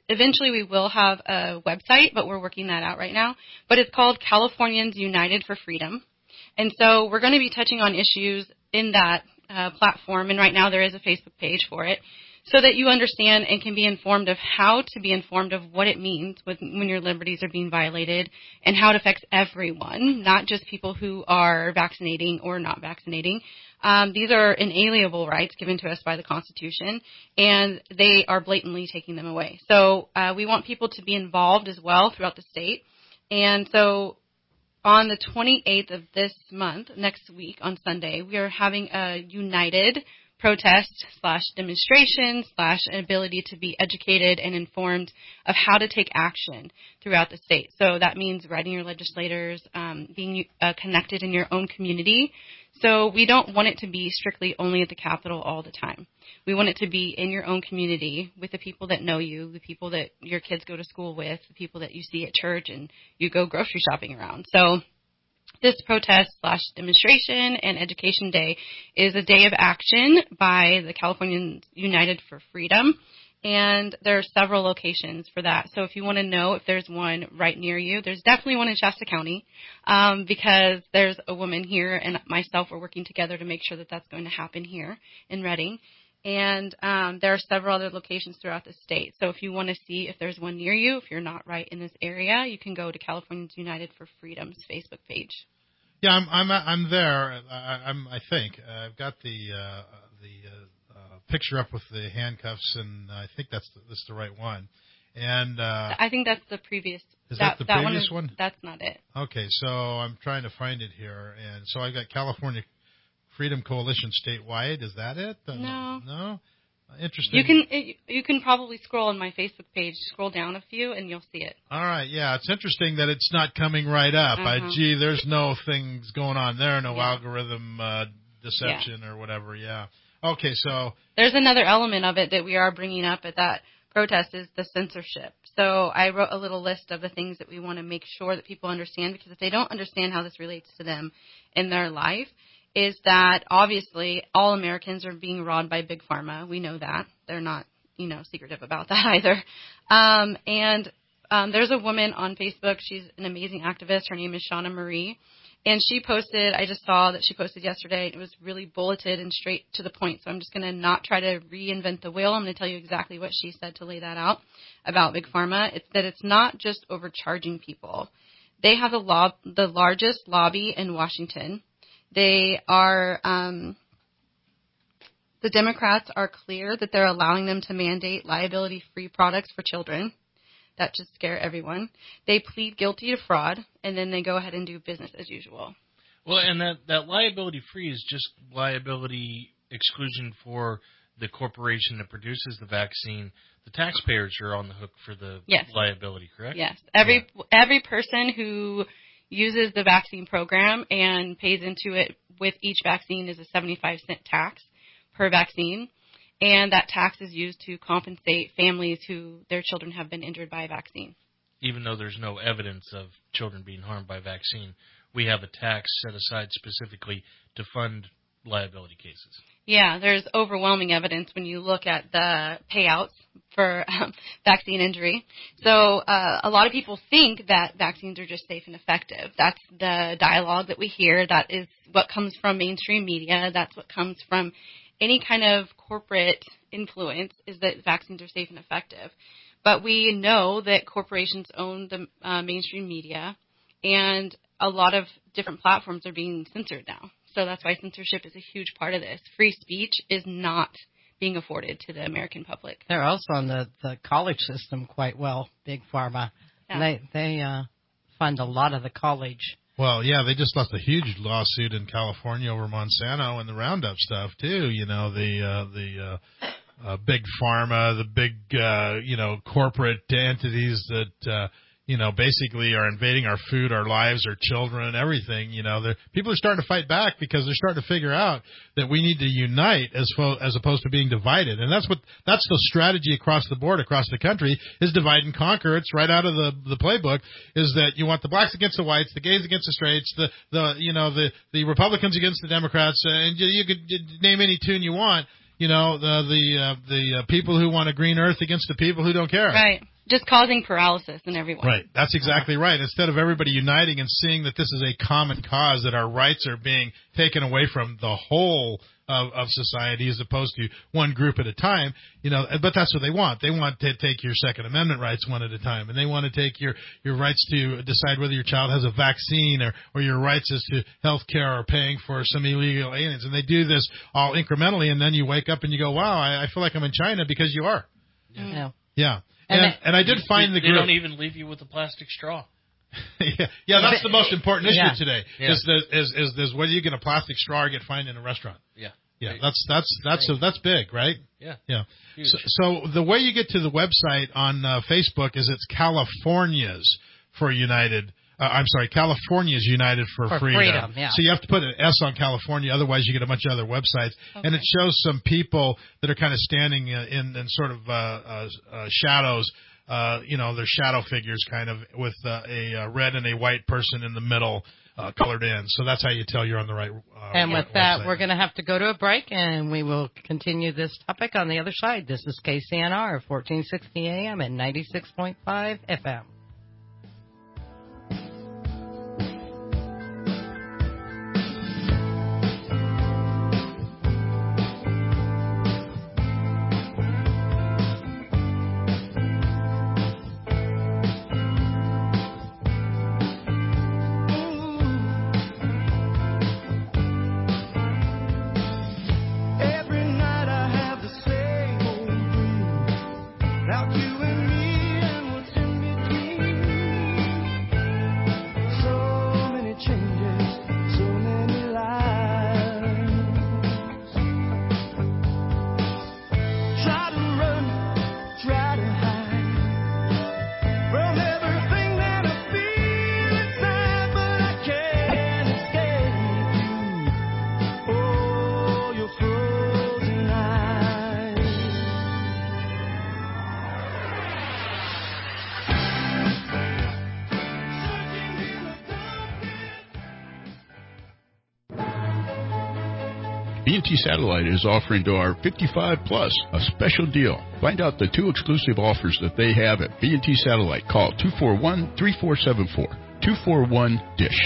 eventually we will have a website, but we're working that out right now. But it's called Californians United for Freedom. And so we're going to be touching on issues in that uh, platform. And right now there is a Facebook page for it, so that you understand and can be informed of how to be informed of what it means with, when your liberties are being violated, and how it affects everyone, not just people who are vaccinating or not vaccinating. Um, these are inalienable rights given to us by the Constitution, and they are blatantly taking them away. So uh, we want people to be involved as well throughout the state. And so on the twenty-eighth of this month, next week on Sunday, we are having a united protest slash demonstration slash ability to be educated and informed of how to take action throughout the state. So that means writing your legislators, um, being uh, connected in your own community. So we don't want it to be strictly only at the Capitol all the time. We want it to be in your own community with the people that know you, the people that your kids go to school with, the people that you see at church and you go grocery shopping around. So this protest slash demonstration and education day is a day of action by the Californians United for Freedom. And there are several locations for that. So if you want to know if there's one right near you, there's definitely one in Shasta County, um, because there's a woman here and myself are working together to make sure that that's going to happen here in Redding. And um, there are several other locations throughout the state. So if you want to see if there's one near you, if you're not right in this area, you can go to Californians United for Freedom's Facebook page. Yeah, I'm I'm I'm there. I, I'm I think uh, I've got the uh, the uh, uh, picture up with the handcuffs, and I think that's the, this is the right one. And uh, I think that's the previous. Is that, that the that previous one, one? Is, That's not it. Okay, so I'm trying to find it here, and so I've got California Freedom Coalition statewide. Is that it? Uh, No. No. Interesting. You can it, you can probably scroll on my Facebook page, scroll down a few, and you'll see it. All right, yeah, it's interesting that it's not coming right up. Uh-huh. I, gee, there's no things going on there, no Yeah. algorithm uh, deception yeah. or whatever. Yeah. Okay, so there's another element of it that we are bringing up at that protest is the censorship. So I wrote a little list of the things that we want to make sure that people understand, because if they don't understand how this relates to them in their life, is that obviously all Americans are being robbed by Big Pharma. We know that. They're not, you know, secretive about that either. Um, and um, there's a woman on Facebook. She's an amazing activist. Her name is Shauna Marie. And she posted, I just saw that she posted yesterday. It was really bulleted and straight to the point. So I'm just going to not try to reinvent the wheel. I'm going to tell you exactly what she said to lay that out about Big Pharma. It's that it's not just overcharging people. They have the, lob- the largest lobby in Washington. They are, um, the Democrats are clear that they're allowing them to mandate liability-free products for children. That should scare everyone. They plead guilty to fraud, and then they go ahead and do business as usual. Well, and that, that liability-free is just liability exclusion for the corporation that produces the vaccine. The taxpayers are on the hook for the yes. liability, correct? Yes. Every yeah. every person who uses the vaccine program and pays into it with each vaccine is a seventy-five cent tax per vaccine. And that tax is used to compensate families who their children have been injured by a vaccine. Even though there's no evidence of children being harmed by vaccine, we have a tax set aside specifically to fund liability cases. Yeah, there's overwhelming evidence when you look at the payouts for um, vaccine injury. So uh, a lot of people think that vaccines are just safe and effective. That's the dialogue that we hear. That is what comes from mainstream media. That's what comes from any kind of corporate influence, is that vaccines are safe and effective. But we know that corporations own the uh, mainstream media, and a lot of different platforms are being censored now. So that's why censorship is a huge part of this. Free speech is not being afforded to the American public. They're also on the, the college system quite well, Big Pharma. Yeah. They they uh, fund a lot of the college. Well, yeah, they just lost a huge lawsuit in California over Monsanto and the Roundup stuff too. You know, the uh, the uh, uh, big pharma, the big uh, you know corporate entities that uh, you know basically are invading our food, our lives, our children, everything. You know, people are starting to fight back because they're starting to figure out that we need to unite as fo- as opposed to being divided. And that's what that's the strategy across the board, across the country, is divide and conquer. It's right out of the the playbook. Is that you want the blacks against the whites, the gays against the straights, the the you know the the Republicans against the Democrats, and you, you could name any tune you want. You know, the the uh, the uh, people who want a green earth against the people who don't care. Right. just causing paralysis in everyone. Right. That's exactly right. Instead of everybody uniting and seeing that this is a common cause, that our rights are being taken away from the whole of, of society as opposed to one group at a time, you know, but that's what they want. They want to take your Second Amendment rights one at a time, and they want to take your, your rights to decide whether your child has a vaccine or, or your rights as to health care or paying for some illegal aliens. And they do this all incrementally, and then you wake up and you go, wow, I, I feel like I'm in China, because you are. Yeah. Yeah. And, and, and I did find they, the group. They don't even leave you with a plastic straw. yeah, yeah, that's the most important issue yeah. today. Yeah. Is, the, is is is whether you get a plastic straw or get fined in a restaurant. Yeah, yeah, that's that's that's a, that's big, right? Yeah, yeah. So, so the way you get to the website on uh, Facebook is it's California's for United. Uh, I'm sorry, California's United for, for Freedom. freedom yeah. So you have to put an S on California, otherwise you get a bunch of other websites. Okay. And it shows some people that are kind of standing in, in sort of uh, uh, uh, shadows. Uh, you know, they're shadow figures kind of with uh, a uh, red and a white person in the middle uh, colored in. So that's how you tell you're on the right uh, And with website. that, we're going to have to go to a break, and we will continue this topic on the other side. This is K C N R, fourteen sixty A M and ninety-six point five F M. B and T Satellite is offering to our fifty-five plus a special deal. Find out the two exclusive offers that they have at B and T Satellite. Call two four one, three four seven four, two four one, DISH.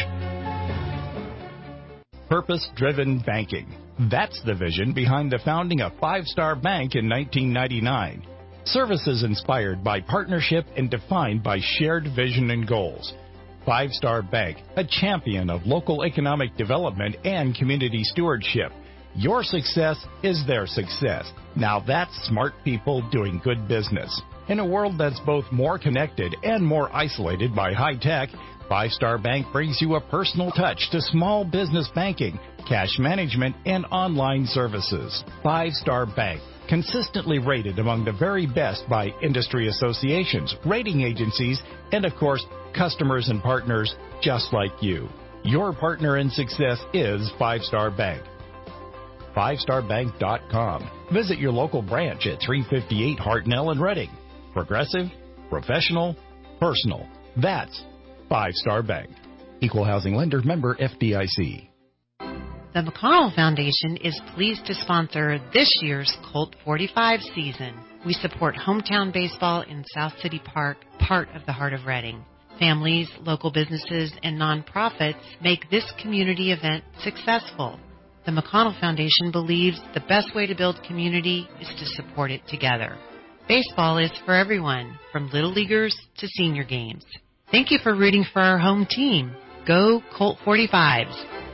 Purpose-driven banking. That's the vision behind the founding of Five Star Bank in nineteen ninety-nine. Services inspired by partnership and defined by shared vision and goals. Five Star Bank, a champion of local economic development and community stewardship. Your success is their success. Now that's smart people doing good business. In a world that's both more connected and more isolated by high tech, Five Star Bank brings you a personal touch to small business banking, cash management, and online services. Five Star Bank, consistently rated among the very best by industry associations, rating agencies, and of course, customers and partners just like you. Your partner in success is Five Star Bank. five star bank dot com. Visit your local branch at three fifty-eight Hartnell in Reading. Progressive, professional, personal. That's Five Star Bank. Equal housing lender, member F D I C. The McConnell Foundation is pleased to sponsor this year's Colt forty-five season. We support hometown baseball in South City Park, part of the heart of Reading. Families, local businesses, and nonprofits make this community event successful. The McConnell Foundation believes the best way to build community is to support it together. Baseball is for everyone, from little leaguers to senior games. Thank you for rooting for our home team. Go Colt forty-fives.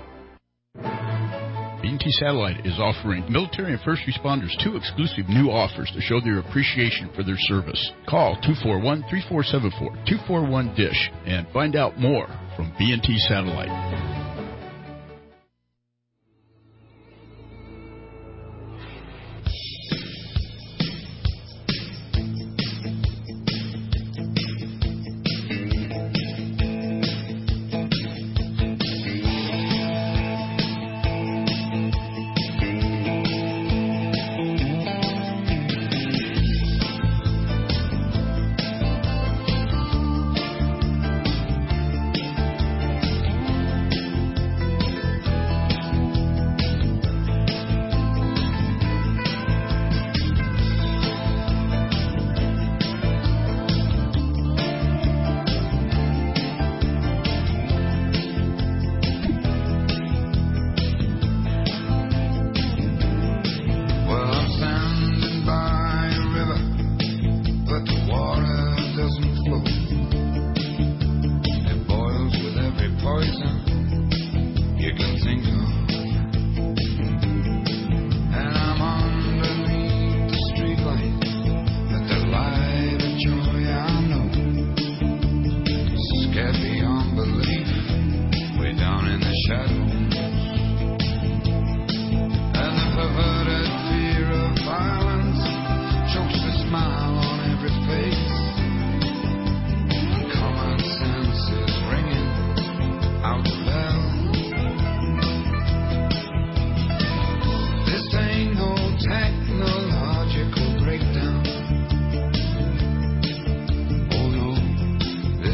B and T Satellite is offering military and first responders two exclusive new offers to show their appreciation for their service. Call two four one, three four seven four, two four one, DISH and find out more from B and T Satellite.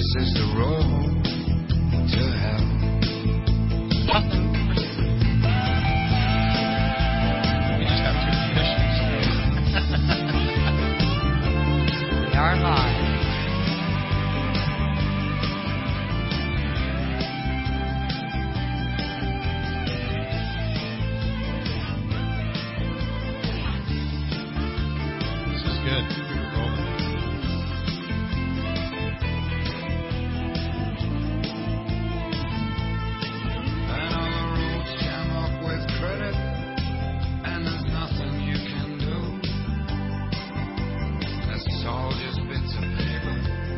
is the road to hell. Awesome. We just have two conditions. We are live. This is good. We're rolling. And all the roads jam up with credit, and there's nothing you can do. 'Cause it's all just bits of paper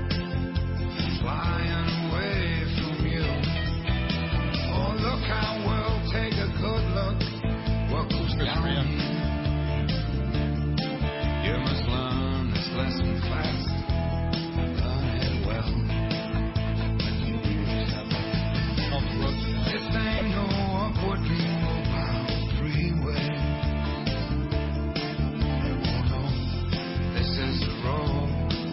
flying away from you. Oh, look how well, take a good look. What goes down? You must learn this lesson fast. Learn it well. This ain't no upward mobile freeway. Oh no, this is the road.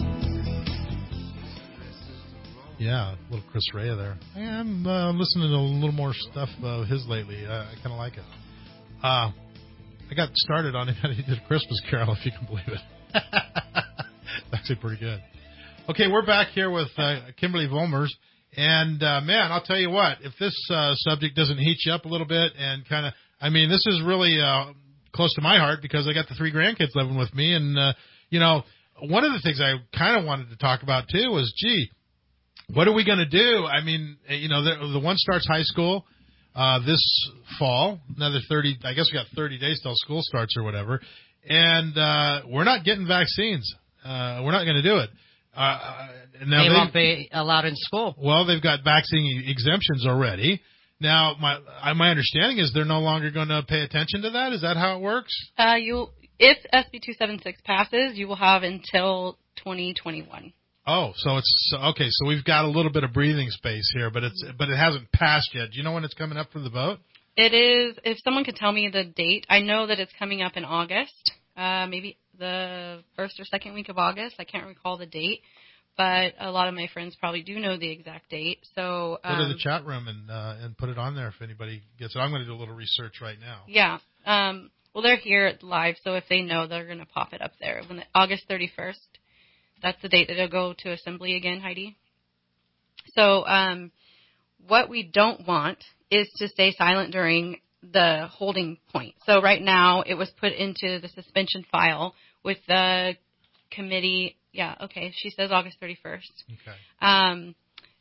Yeah, little Chris Rea there. I'm uh, listening to a little more stuff of his lately. Uh, I kind of like it. Uh, I got started on it. He did a Christmas Carol, if you can believe it. It's actually pretty good. Okay, we're back here with uh, Kimberly Volmers. And, uh, man, I'll tell you what, if this uh, subject doesn't heat you up a little bit and kind of, I mean, this is really uh, close to my heart because I got the three grandkids living with me. And, uh, you know, one of the things I kind of wanted to talk about, too, was, gee, what are we going to do? I mean, you know, the, the one starts high school uh, this fall, another thirty, I guess we got thirty days till school starts or whatever. And uh, we're not getting vaccines. Uh, we're not going to do it. Uh, now they won't be allowed in school. Well, they've got vaccine exemptions already. Now, my my understanding is they're no longer going to pay attention to that. Is that how it works? Uh, you, if S B two seventy-six passes, you will have until twenty twenty-one. Oh, so it's okay. So we've got a little bit of breathing space here, but it's but it hasn't passed yet. Do you know when it's coming up for the vote? It is. If someone could tell me the date, I know that it's coming up in August, uh, maybe the first or second week of August. I can't recall the date, but a lot of my friends probably do know the exact date. So um, go to the chat room and uh, and put it on there if anybody gets it. I'm going to do a little research right now. Yeah. Um, well, they're here live, so if they know, they're going to pop it up there. When the, August thirty-first. That's the date that it'll go to assembly again, Heidi. So um, what we don't want is to stay silent during the holding point. So right now it was put into the suspension file with the committee. Yeah, okay, she says August thirty-first. Okay. Um,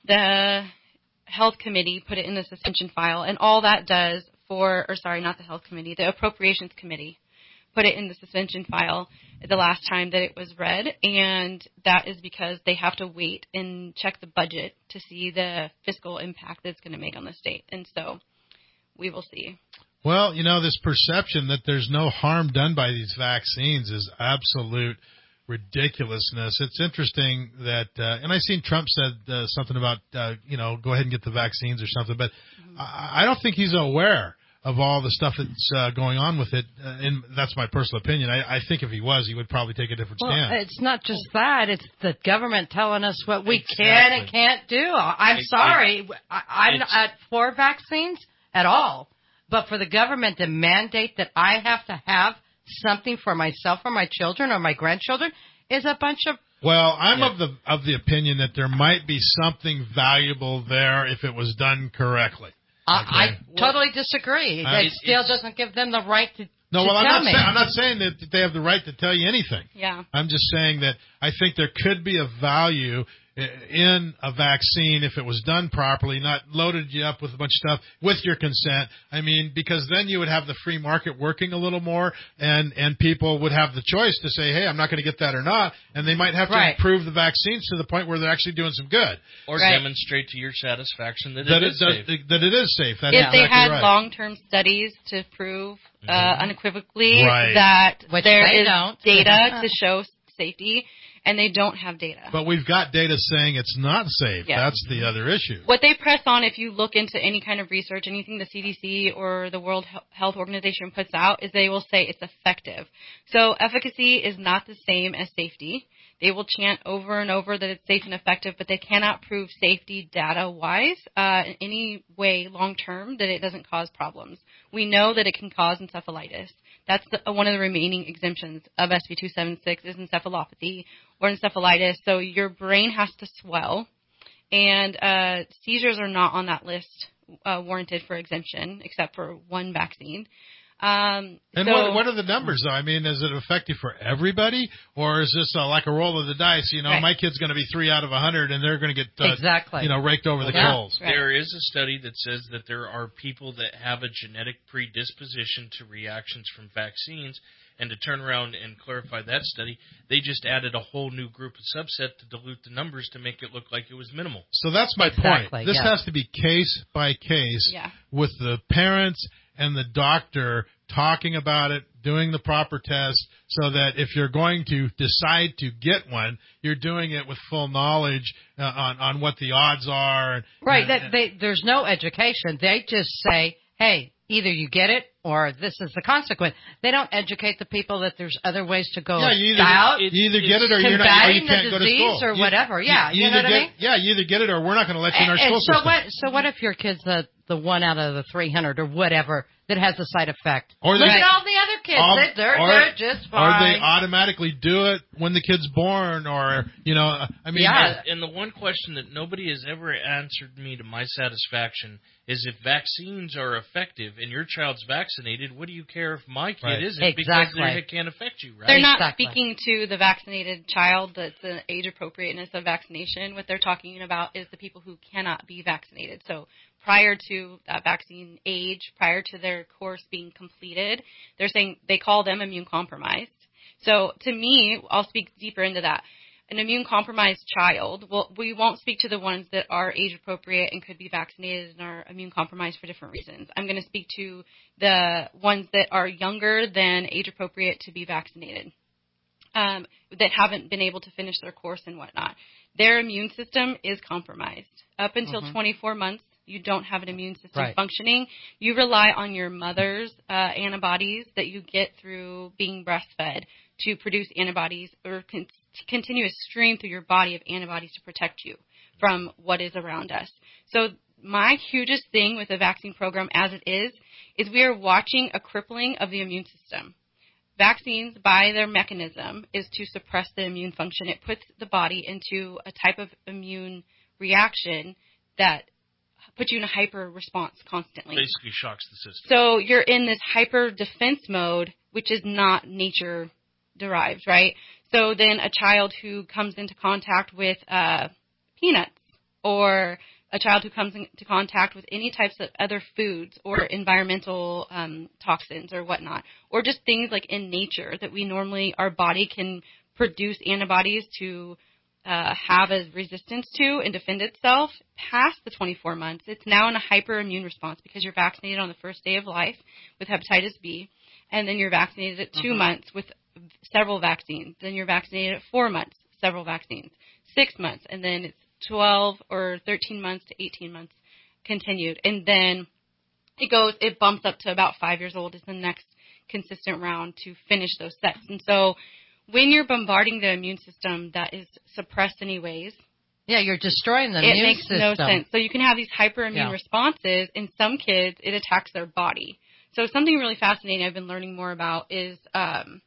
the health committee put it in the suspension file, and all that does for, or sorry, not the health committee, the appropriations committee put it in the suspension file the last time that it was read, and that is because they have to wait and check the budget to see the fiscal impact that it's going to make on the state. And so we will see. Well, you know, this perception that there's no harm done by these vaccines is absolute ridiculousness. It's interesting that, uh, and I seen Trump said uh, something about, uh, you know, go ahead and get the vaccines or something, but mm-hmm. I, I don't think he's aware of all the stuff that's uh, going on with it, uh, and that's my personal opinion. I, I think if he was, he would probably take a different well, stand. It's not just that; it's the government telling us what we exactly. can and can't do. I'm it, sorry, it, I, I'm not for vaccines at all, but for the government to mandate that I have to have something for myself or my children or my grandchildren is a bunch of. Well, I'm yeah. of the of the opinion that there might be something valuable there if it was done correctly. I, okay. I totally disagree. Uh, it it, still doesn't give them the right to. No, to well, I'm tell not, me. say, I'm not saying that they have the right to tell you anything. Yeah. I'm just saying that I think there could be a value in a vaccine if it was done properly, not loaded you up with a bunch of stuff with your consent. I mean, because then you would have the free market working a little more, and, and people would have the choice to say, hey, I'm not going to get that or not, and they might have to right. improve the vaccines to the point where they're actually doing some good. Or right. demonstrate to your satisfaction that, that it it is does, safe. That it is safe. That's if exactly they had right. long-term studies to prove uh, mm-hmm. unequivocally right. that Which there they is don't. data to show safety, and they don't have data. But we've got data saying it's not safe. Yeah. That's the other issue. What they press on, if you look into any kind of research, anything the C D C or the World Health Organization puts out, is they will say it's effective. So efficacy is not the same as safety. They will chant over and over that it's safe and effective, but they cannot prove safety data-wise uh, in any way long-term that it doesn't cause problems. We know that it can cause encephalitis. That's the, one of the remaining exemptions of S B two seventy-six is encephalopathy or encephalitis. So your brain has to swell, and uh, seizures are not on that list uh, warranted for exemption, except for one vaccine. Um, and so, what, what are the numbers, though? I mean, is it effective for everybody, or is this uh, like a roll of the dice? You know, right. my kid's going to be three out of a hundred, and they're going to get uh, exactly. you know raked over the yeah. coals. Right. There is a study that says that there are people that have a genetic predisposition to reactions from vaccines, and to turn around and clarify that study, they just added a whole new group of subset to dilute the numbers to make it look like it was minimal. So that's my exactly, point. This yeah. has to be case by case yeah. with the parents and the doctor talking about it, doing the proper test, so that if you're going to decide to get one, you're doing it with full knowledge uh, on, on what the odds are. Right. And, that they, there's no education. They just say, hey, either you get it or this is the consequence. They don't educate the people that there's other ways to go yeah, you either, about you either get it or you're not, or you can't go to school. Or you, whatever. Yeah, you, you, you know what get, I mean? Yeah, you either get it or we're not going to let you in our and, school and so system. What, so what if your kid's the, the one out of the three hundred or whatever that has a side effect? Or Look they, at all the other kids. Um, they, they're, or, they're just fine. Or they automatically do it when the kid's born, or, you know, I mean. Yeah. And the one question that nobody has ever answered me to my satisfaction is if vaccines are effective and your child's vaccinated, what do you care if my kid right. isn't exactly. because it can't affect you, right? They're not exactly. speaking to the vaccinated child, that's the age appropriateness of vaccination. What they're talking about is the people who cannot be vaccinated. So prior to that vaccine age, prior to their course being completed, they're saying they call them immune compromised. So to me, I'll speak deeper into that. An immune compromised child, well, we won't speak to the ones that are age appropriate and could be vaccinated and are immune compromised for different reasons. I'm going to speak to the ones that are younger than age appropriate to be vaccinated, um, that haven't been able to finish their course and whatnot. Their immune system is compromised. Up until mm-hmm. twenty-four months, you don't have an immune system right. functioning. You rely on your mother's uh, antibodies that you get through being breastfed to produce antibodies, or con- continuous stream through your body of antibodies to protect you from what is around us. So my hugest thing with the vaccine program as it is, is we are watching a crippling of the immune system. Vaccines, by their mechanism, is to suppress the immune function. It puts the body into a type of immune reaction that puts you in a hyper response constantly. Basically shocks the system. So you're in this hyper defense mode, which is not nature derived, right? So then a child who comes into contact with uh, peanuts, or a child who comes into contact with any types of other foods or environmental um, toxins or whatnot, or just things like in nature that we normally, our body can produce antibodies to uh, have a resistance to and defend itself past the twenty-four months. It's now in a hyperimmune response because you're vaccinated on the first day of life with hepatitis B, and then you're vaccinated at two mm-hmm. months with several vaccines. Then you're vaccinated at four months, several vaccines, six months, and then it's twelve or thirteen months to eighteen months continued. And then it goes, it bumps up to about five years old is the next consistent round to finish those sets. And so when you're bombarding the immune system that is suppressed anyways, yeah, you're destroying the it immune makes system. no sense. So you can have these hyperimmune yeah. responses. In some kids, it attacks their body. So something really fascinating I've been learning more about is um,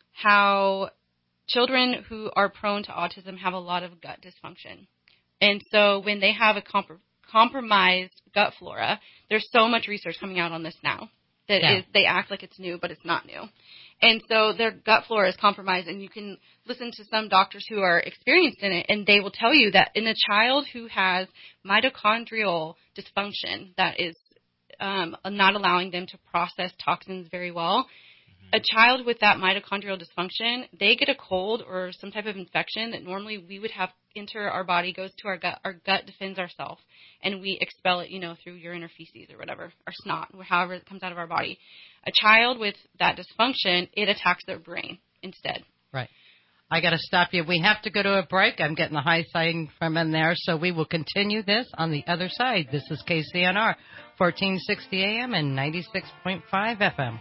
how children who are prone to autism have a lot of gut dysfunction. And so when they have a comp- compromised gut flora, there's so much research coming out on this now that yeah. is, they act like it's new, but it's not new. And so their gut flora is compromised, and you can listen to some doctors who are experienced in it, and they will tell you that in a child who has mitochondrial dysfunction that is um, not allowing them to process toxins very well, a child with that mitochondrial dysfunction, they get a cold or some type of infection that normally we would have enter our body, goes to our gut. Our gut defends ourselves, and we expel it, you know, through urine or feces or whatever, or snot, or however it comes out of our body. A child with that dysfunction, it attacks their brain instead. Right. I got to stop you. We have to go to a break. I'm getting the high sign from in there, so we will continue this on the other side. This is K C N R, fourteen sixty A M and ninety-six point five F M.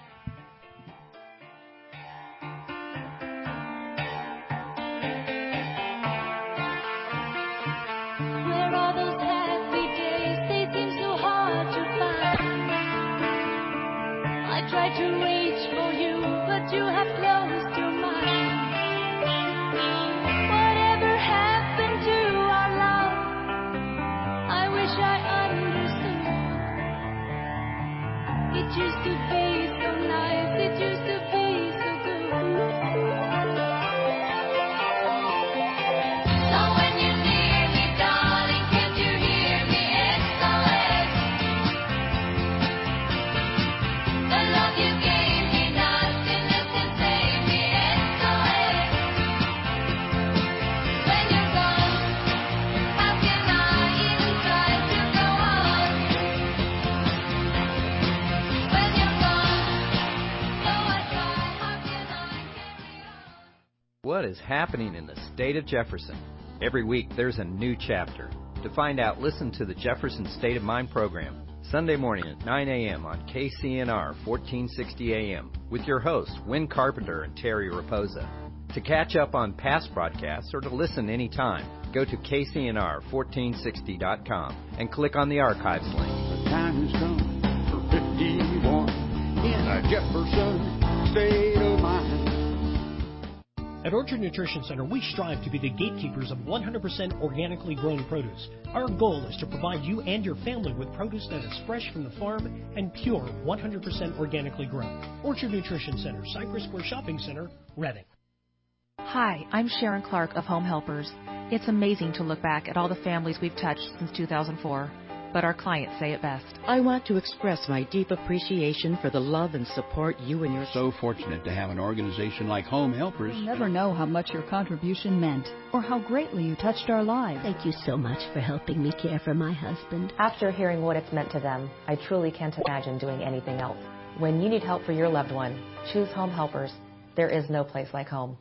what is happening in the state of Jefferson. Every week there's a new chapter. To find out, listen to the Jefferson State of Mind program, Sunday morning at nine a.m. on K C N R fourteen sixty A M with your hosts, Win Carpenter and Terry Raposa. To catch up on past broadcasts or to listen anytime, go to K C N R fourteen sixty dot com and click on the archives link. The time has come for fifty-one in a Jefferson state of mind. At Orchard Nutrition Center, we strive to be the gatekeepers of one hundred percent organically grown produce. Our goal is to provide you and your family with produce that is fresh from the farm and pure, one hundred percent organically grown. Orchard Nutrition Center, Cypress Square Shopping Center, Reading. Hi, I'm Sharon Clark of Home Helpers. It's amazing to look back at all the families we've touched since two thousand four. But our clients say it best. I want to express my deep appreciation for the love and support you and your... So fortunate to have an organization like Home Helpers. You'll never know how much your contribution meant or how greatly you touched our lives. Thank you so much for helping me care for my husband. After hearing what it's meant to them, I truly can't imagine doing anything else. When you need help for your loved one, choose Home Helpers. There is no place like home.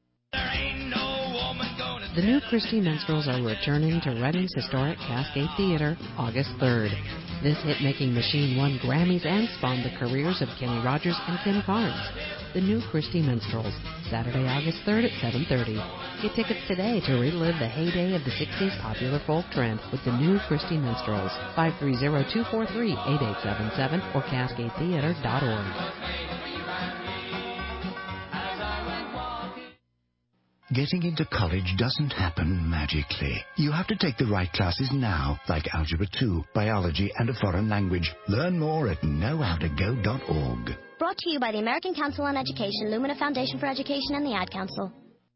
The New Christie Minstrels are returning to Reading's historic Cascade Theater August third. This hit-making machine won Grammys and spawned the careers of Kenny Rogers and Kim Carnes. The New Christie Minstrels, Saturday, August third at seven thirty. Get tickets today to relive the heyday of the sixties popular folk trend with the New Christie Minstrels. five three zero, two four three, eight eight seven seven or cascade theater dot org. Getting into college doesn't happen magically. You have to take the right classes now, like Algebra two, Biology, and a foreign language. Learn more at know how to go dot org. Brought to you by the American Council on Education, Lumina Foundation for Education, and the Ad Council.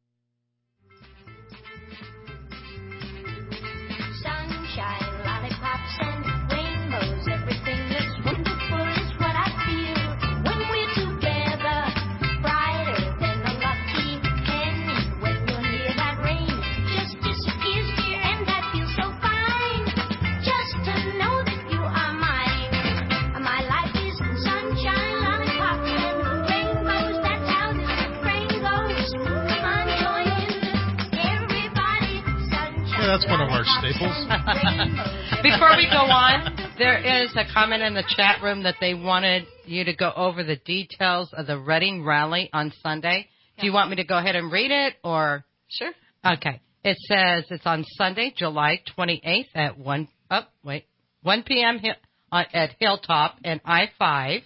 Sunshine, lollipops, and rainbows. Everything that's wonderful is what I feel when we're together. Brighter than a lucky penny. When you're near, that rain just disappears, dear, and that feels so fine. Just to know that you are mine. My life is sunshine, lollipops, and rainbows. That's how this train goes. Come on, join in. Everybody, sunshine. Yeah, that's one of our staples. Before we go on, there is a comment in the chat room that they wanted you to go over the details of the Reading rally on Sunday. Yeah. Do you want me to go ahead and read it, or? Sure. Okay. It says it's on Sunday, July twenty-eighth at one. Oh, wait, one p.m. at Hilltop and I five.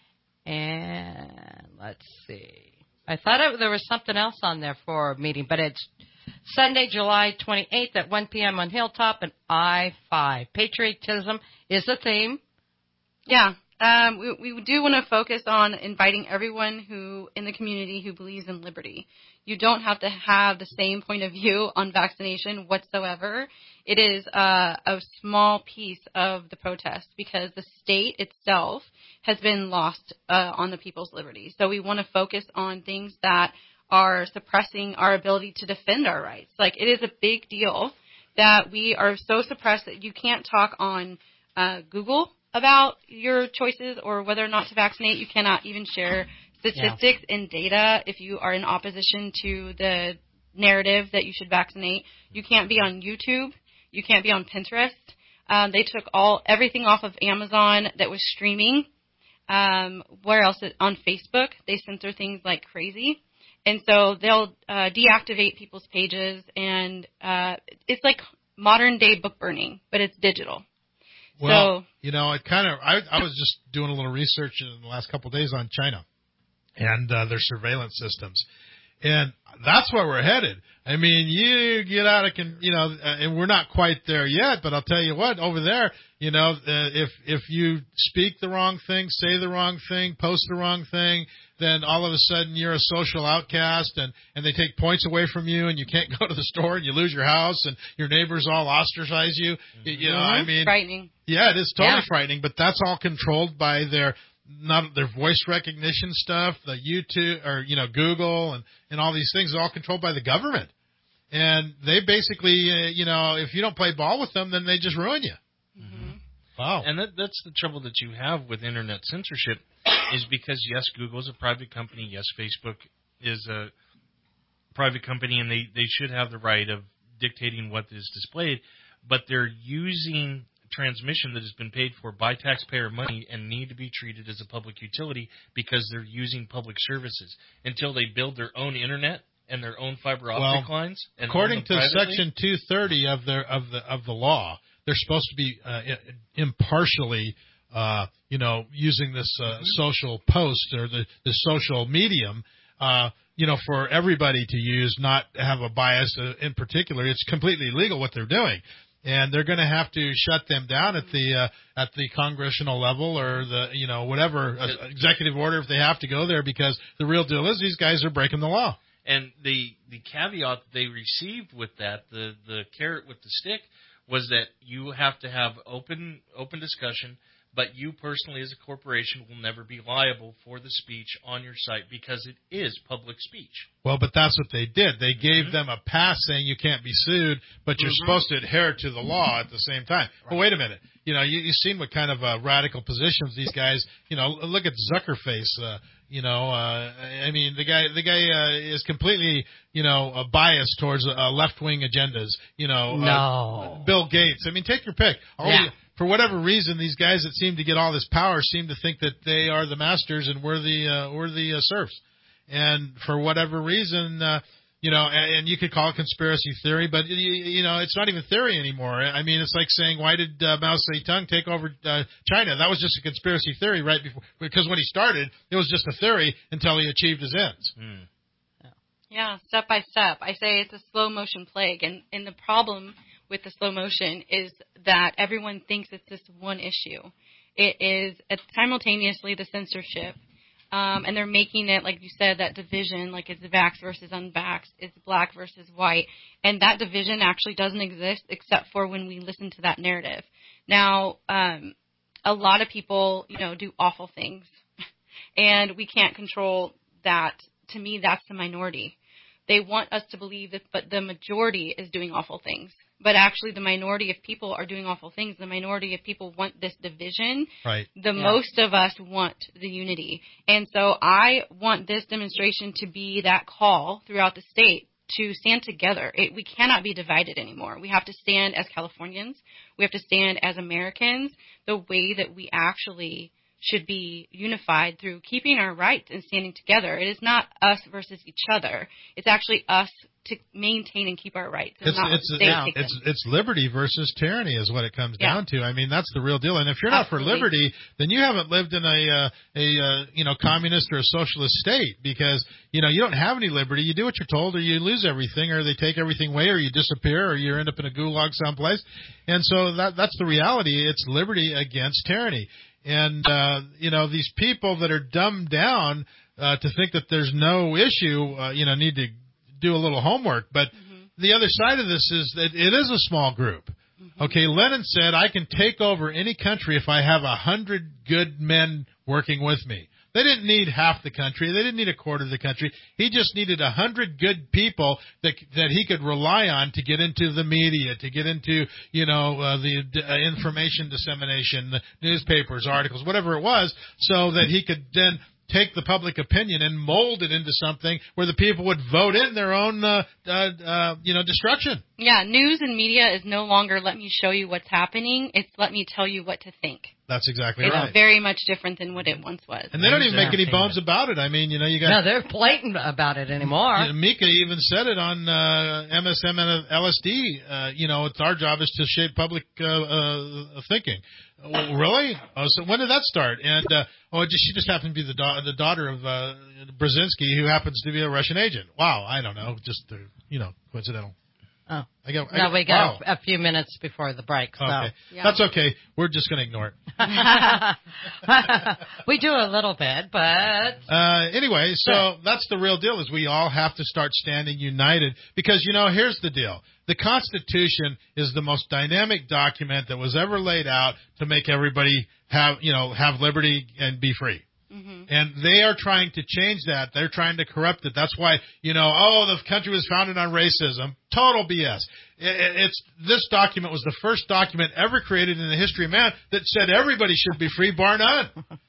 And let's see. I thought it, there was something else on there for a meeting, but it's Sunday, July twenty-eighth at one p.m. on Hilltop and I five. Patriotism is the theme. Yeah. Um, we, we do want to focus on inviting everyone who in the community who believes in liberty. You don't have to have the same point of view on vaccination whatsoever. It is uh, a small piece of the protest because the state itself has been lost uh, on the people's liberty. So we want to focus on things that are suppressing our ability to defend our rights. Like, it is a big deal that we are so suppressed that you can't talk on uh, Google about your choices or whether or not to vaccinate. You cannot even share statistics yeah. and data if you are in opposition to the narrative that you should vaccinate. You can't be on YouTube. You can't be on Pinterest. Um, they took all everything off of Amazon that was streaming. Um, where else? On Facebook, they censor things like crazy. And so they'll uh, deactivate people's pages, and uh, it's like modern-day book burning, but it's digital. Well, so, you know, it kind of. I, I was just doing a little research in the last couple of days on China and uh, their surveillance systems, and that's where we're headed. I mean, you get out of, con- you know, uh, and we're not quite there yet. But I'll tell you what, over there, you know, uh, if if you speak the wrong thing, say the wrong thing, post the wrong thing, then all of a sudden you're a social outcast, and, and they take points away from you, and you can't go to the store, and you lose your house, and your neighbors all ostracize you. Mm-hmm. You, you know, I mean, frightening. Yeah, it is totally yeah. frightening, but that's all controlled by their not their voice recognition stuff, the YouTube or you know Google and, and all these things are all controlled by the government, and they basically uh, you know if you don't play ball with them, then they just ruin you. Mm-hmm. Wow, and that, that's the trouble that you have with internet censorship. Is because, yes, Google is a private company. Yes, Facebook is a private company, and they, they should have the right of dictating what is displayed, but they're using transmission that has been paid for by taxpayer money and need to be treated as a public utility because they're using public services until they build their own internet and their own fiber optic well, lines. And according to privately. Section two thirty of their of the of the law, they're supposed to be uh, impartially, uh, you know, using this uh, mm-hmm. social post or the the social medium, uh, you know, for everybody to use, not have a bias uh, in particular. It's completely legal what they're doing. And they're going to have to shut them down at the uh, at the congressional level or the you know whatever uh, executive order if they have to go there, because the real deal is these guys are breaking the law. And the the caveat that they received with that, the the carrot with the stick, was that you have to have open open discussion, but you personally as a corporation will never be liable for the speech on your site because it is public speech. Well, but that's what they did. They gave mm-hmm. them a pass saying you can't be sued, but you're mm-hmm. supposed to adhere to the law at the same time. Right. But wait a minute. You know, you, you've seen what kind of uh, radical positions these guys, you know, look at Zuckerface. Uh, you know, uh, I mean, the guy the guy uh, is completely, you know, uh, biased towards uh, left-wing agendas. You know, no. uh, Bill Gates. I mean, take your pick. All yeah. the, For whatever reason, these guys that seem to get all this power seem to think that they are the masters and we're the uh, we're the uh, serfs. And for whatever reason, uh, you know, and, and you could call it conspiracy theory, but you, you know, it's not even theory anymore. I mean, it's like saying, why did uh, Mao Zedong take over uh, China? That was just a conspiracy theory, right before, because when he started, it was just a theory until he achieved his ends. Mm. Yeah, step by step. I say it's a slow motion plague, and and the problem with the slow motion is that everyone thinks it's this one issue. It is it's simultaneously the censorship, um, and they're making it, like you said, that division, like it's vax versus unvaxxed, it's black versus white, and that division actually doesn't exist except for when we listen to that narrative. Now, um, a lot of people, you know, do awful things, and we can't control that. To me, that's the minority. They want us to believe that, but the majority is doing awful things. But actually, the minority of people are doing awful things. The minority of people want this division. Right. The yeah. most of us want the unity. And so I want this demonstration to be that call throughout the state to stand together. It, we cannot be divided anymore. We have to stand as Californians. We have to stand as Americans the way that we actually should be unified through keeping our rights and standing together. It is not us versus each other. It's actually us to maintain and keep our rights. And it's not it's it's, it's it's liberty versus tyranny is what it comes yeah. down to. I mean, that's the real deal. And if you're not Absolutely. for liberty, then you haven't lived in a uh, a uh, you know communist or a socialist state, because you know you don't have any liberty. You do what you're told, or you lose everything, or they take everything away, or you disappear, or you end up in a gulag someplace. And so that that's the reality. It's liberty against tyranny. And, uh, you know, these people that are dumbed down uh, to think that there's no issue, uh, you know, need to do a little homework. But mm-hmm. the other side of this is that it is a small group. Mm-hmm. Okay, Lenin said, I can take over any country if I have a hundred good men working with me. They didn't need half the country. They didn't need a quarter of the country. He just needed a hundred good people that that he could rely on to get into the media, to get into, you know, uh, the uh, information dissemination, the newspapers, articles, whatever it was, so that he could then take the public opinion and mold it into something where the people would vote in their own, uh, uh, uh, you know, destruction. Yeah, news and media is no longer let me show you what's happening. It's let me tell you what to think. That's exactly it's right. It's very much different than what it once was. And they don't even make any bones about it. I mean, you know, you got... No, they're blatant about it anymore. You know, Mika even said it on uh, M S M and L S D. Uh, you know, it's our job is to shape public uh, uh, thinking. Oh, really? Oh, so when did that start? And uh, oh, it just, she just happened to be the, da- the daughter of uh, Brzezinski, who happens to be a Russian agent. Wow, I don't know, just uh, you know, coincidental. Oh, I got, I no, got, we got wow. a, a few minutes before the break. So. Okay, yeah. That's okay. We're just going to ignore it. We do a little bit, but uh, anyway, so that's the real deal. Is we all have to start standing united, because you know, here's the deal: the Constitution is the most dynamic document that was ever laid out to make everybody have, you know, have liberty and be free. Mm-hmm. And they are trying to change that. They're trying to corrupt it. That's why, you know, oh, the country was founded on racism. Total B S. It's this document was the first document ever created in the history of man that said everybody should be free, bar none.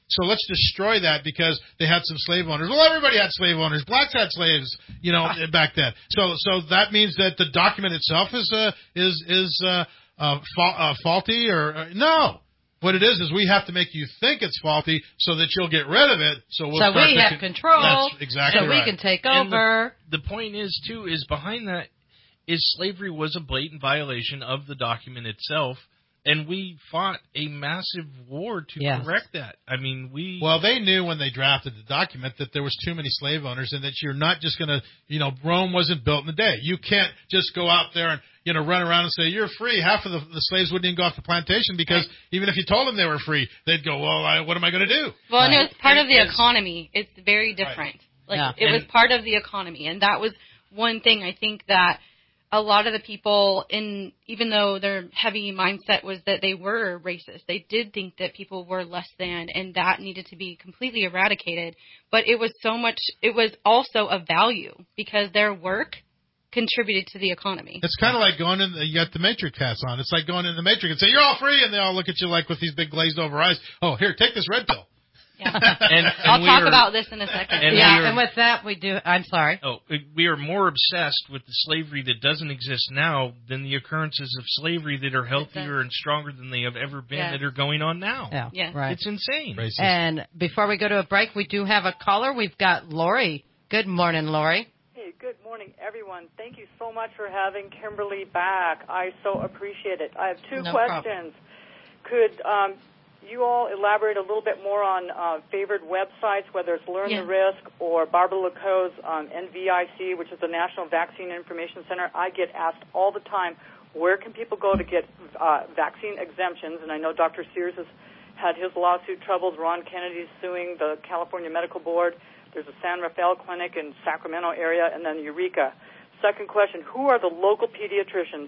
So let's destroy that because they had some slave owners. Well, everybody had slave owners. Blacks had slaves, you know, back then. So so that means that the document itself is uh, is is uh, uh, fa- uh, faulty or uh, no. What it is is we have to make you think it's faulty so that you'll get rid of it. So we'll so start we to have con- control. That's exactly so right. we can take And over. The, the point is, too, is behind that is slavery was a blatant violation of the document itself, and we fought a massive war to Yes. correct that. I mean, we... Well, they knew when they drafted the document that there was too many slave owners and that you're not just going to, you know, Rome wasn't built in a day. You can't just go out there and, you know, run around and say, you're free. Half of the, the slaves wouldn't even go off the plantation because even if you told them they were free, they'd go, well, I, what am I going to do? Well, right. no, it's part And of the it's- economy. It's very different. Right. Like Yeah. it was And- part of the economy, and that was one thing I think that a lot of the people in, even though their heavy mindset was that they were racist, they did think that people were less than, and that needed to be completely eradicated. But it was so much, it was also a value because their work contributed to the economy. It's kind of like going in, you got the Matrix hats on. It's like going in the Matrix and say, you're all free, and they all look at you like with these big glazed over eyes. Oh, here, take this red pill. Yeah. and, and I'll we talk are, about this in a second. And yeah, we are, and with that we do. I'm sorry. Oh, we are more obsessed with the slavery that doesn't exist now than the occurrences of slavery that are healthier and stronger than they have ever been Yes. that are going on now. Yeah, Yeah. right. It's insane. Racist. And before we go to a break, we do have a caller. We've got Lori. Good morning, Lori. Hey, good morning, everyone. Thank you so much for having Kimberly back. I so appreciate it. I have two No questions. Could um, you all elaborate a little bit more on uh, favored websites, whether it's Learn Yeah. the Risk or Barbara Lacoe's um, N V I C, which is the National Vaccine Information Center? I get asked all the time, where can people go to get uh, vaccine exemptions? And I know Doctor Sears has had his lawsuit troubles. Ron Kennedy's suing the California Medical Board. There's a San Rafael clinic in Sacramento area, and then Eureka. Second question, who are the local pediatricians?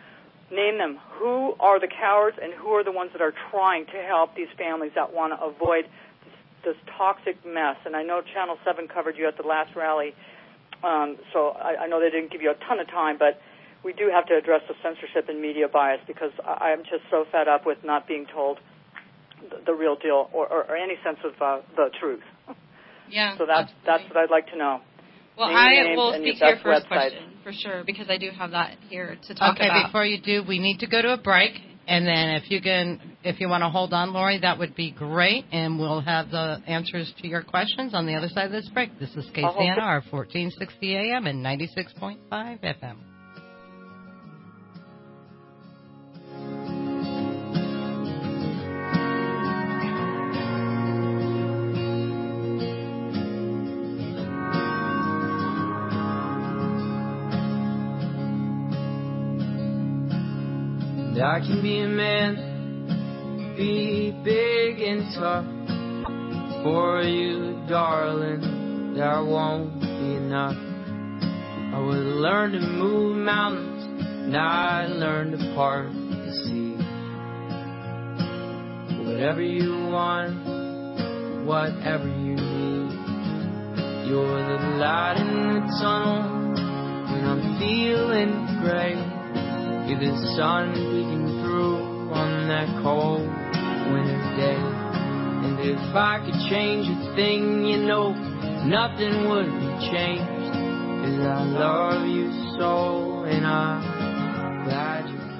Name them. Who are the cowards and who are the ones that are trying to help these families that want to avoid this, this toxic mess? And I know Channel seven covered you at the last rally, um, so I, I know they didn't give you a ton of time, but we do have to address the censorship and media bias because I, I'm just so fed up with not being told the, the real deal or, or, or any sense of uh, the truth. Yeah. So that's that's what I'd like to know. Well, Name I names will and speak to your your best first website. question for sure because I do have that here to talk Okay, about. before you do, we need to go to a break, and then if you can, if you want to hold on, Lori, that would be great, and we'll have the answers to your questions on the other side of this break. This is K C N R, fourteen sixty A M and ninety-six point five F M. I can be a man, be big and tough for you, darling. There won't be enough. I would learn to move mountains, and I learned to part the sea. Whatever you want, whatever you need, you're the light in the tunnel when I'm feeling gray. You're the sun peeking through on that cold winter day. And if I could change a thing, you know, nothing would be changed. 'Cause I love you so, and I'm glad you came.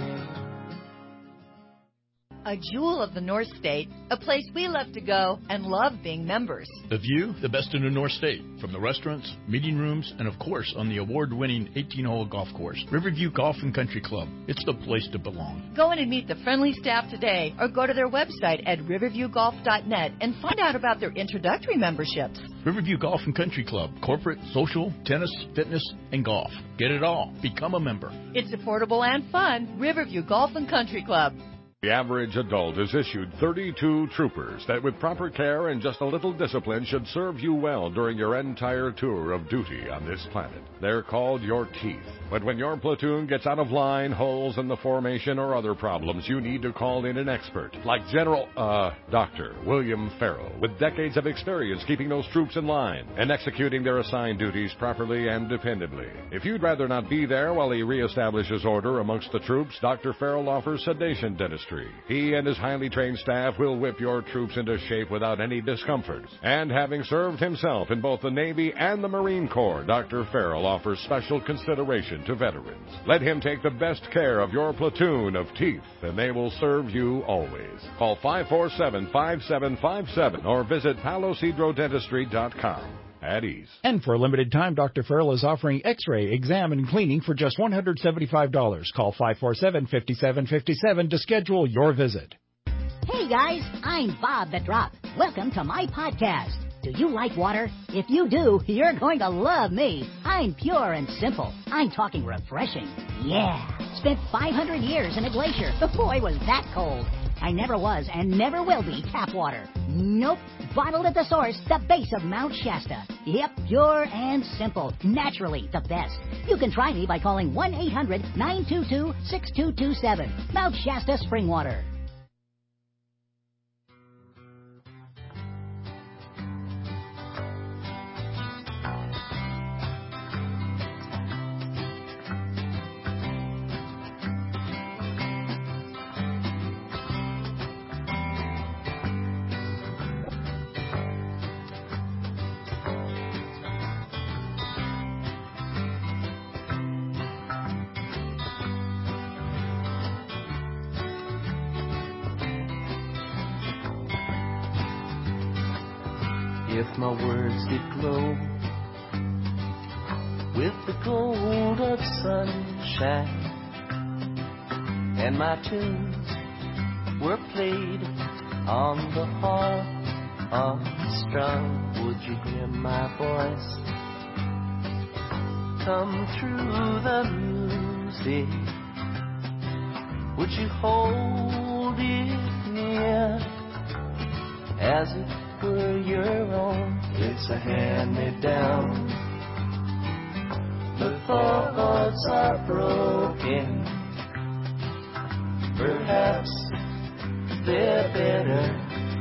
A jewel of the North State, a place we love to go and love being members. The view, the best in the North State, from the restaurants, meeting rooms, and of course on the award-winning eighteen-hole golf course, Riverview Golf and Country Club. It's the place to belong. Go in and meet the friendly staff today or go to their website at riverview golf dot net and find out about their introductory memberships. Riverview Golf and Country Club, corporate, social, tennis, fitness, and golf. Get it all. Become a member. It's affordable and fun. Riverview Golf and Country Club. The average adult is issued thirty-two troopers that with proper care and just a little discipline should serve you well during your entire tour of duty on this planet. They're called your teeth. But when your platoon gets out of line, holes in the formation, or other problems, you need to call in an expert like General, uh, Doctor William Farrell, with decades of experience keeping those troops in line and executing their assigned duties properly and dependably. If you'd rather not be there while he reestablishes order amongst the troops, Doctor Farrell offers sedation dentistry Dentistry. He and his highly trained staff will whip your troops into shape without any discomfort. And having served himself in both the Navy and the Marine Corps, Doctor Farrell offers special consideration to veterans. Let him take the best care of your platoon of teeth, and they will serve you always. Call five four seven, five seven five seven or visit palos hydro dentistry dot com. At ease. And for a limited time, Doctor Farrell is offering x-ray, exam, and cleaning for just one hundred seventy-five dollars. Call five four seven, five seven five seven to schedule your visit. Hey guys, I'm Bob the Drop. Welcome to my podcast. Do you like water? If you do, you're going to love me. I'm pure and simple. I'm talking refreshing. Yeah. Spent five hundred years in a glacier. Boy, was that cold. I never was and never will be tap water. Nope. Bottled at the source, the base of Mount Shasta. Yep, pure and simple. Naturally the best. You can try me by calling one eight hundred, nine two two, six two two seven. Mount Shasta Spring Water. If my words did glow with the gold of sunshine, and my tunes were played on the harp unstrung, would you hear my voice come through the music? Would you hold it near as it were your own? It's a hand-me-down. The thoughts are broken. Perhaps they're better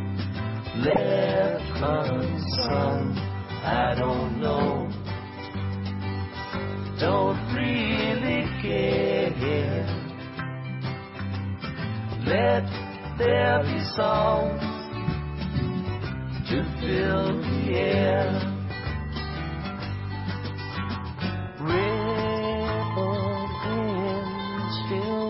left unsung. I don't know. Don't really care. Let there be songs to fill the air. Rippled in still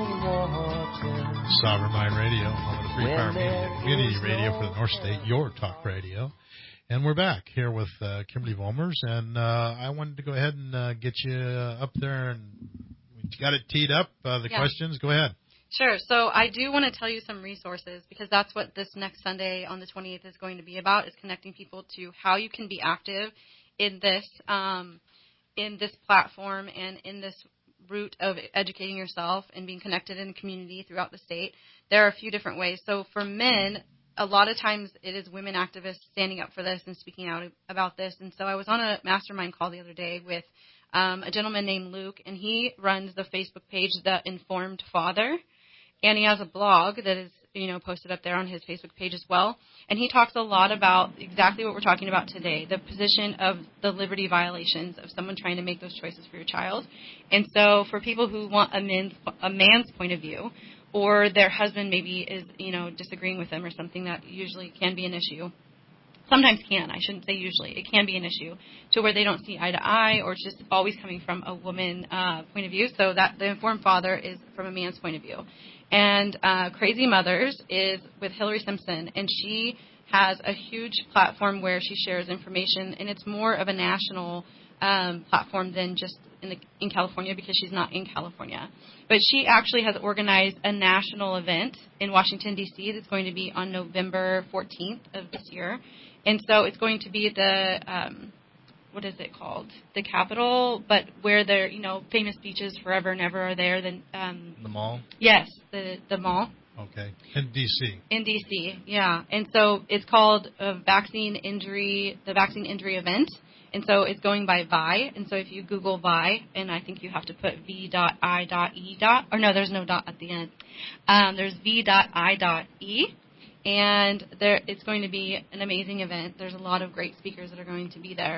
water. Sovereign Mind Radio, home of the Free Power Media, Community Radio for the North State, your talk radio. And we're back here with uh, Kimberly Volmers, and uh, I wanted to go ahead and uh, get you up there, and we got it teed up, uh, the yeah. questions. Go ahead. Sure. So I do want to tell you some resources, because that's what this next Sunday on the twenty-eighth is going to be about, is connecting people to how you can be active in this um, in this platform and in this route of educating yourself and being connected in the community throughout the state. There are a few different ways. So for men, a lot of times it is women activists standing up for this and speaking out about this. And so I was on a mastermind call the other day with um, a gentleman named Luke, and he runs the Facebook page, The Informed Father. And he has a blog that is, you know, posted up there on his Facebook page as well. And he talks a lot about exactly what we're talking about today, the position of the liberty violations of someone trying to make those choices for your child. And so for people who want a man's, a man's point of view, or their husband maybe is, you know, disagreeing with them or something, that usually can be an issue. Sometimes can, I shouldn't say usually. It can be an issue to where they don't see eye to eye, or it's just always coming from a woman uh, point of view. So that the Informed Father is from a man's point of view. And uh, Crazy Mothers is with Hillary Simpson, and she has a huge platform where she shares information, and it's more of a national um, platform than just in, the, in California, because she's not in California. But she actually has organized a national event in Washington, D C that's going to be on November fourteenth of this year. And so it's going to be at the, um, what is it called? The Capitol, but where the, you know, famous beaches forever and ever are there. The, um, the mall? Yes, the, the mall. Okay. In D C In D C, yeah. And so it's called a vaccine injury, the vaccine injury event. And so it's going by V I. And so if you Google V I, and I think you have to put V I E. Or no, there's no dot at the end. Um, there's V I E. And there, it's going to be an amazing event. There's a lot of great speakers that are going to be there.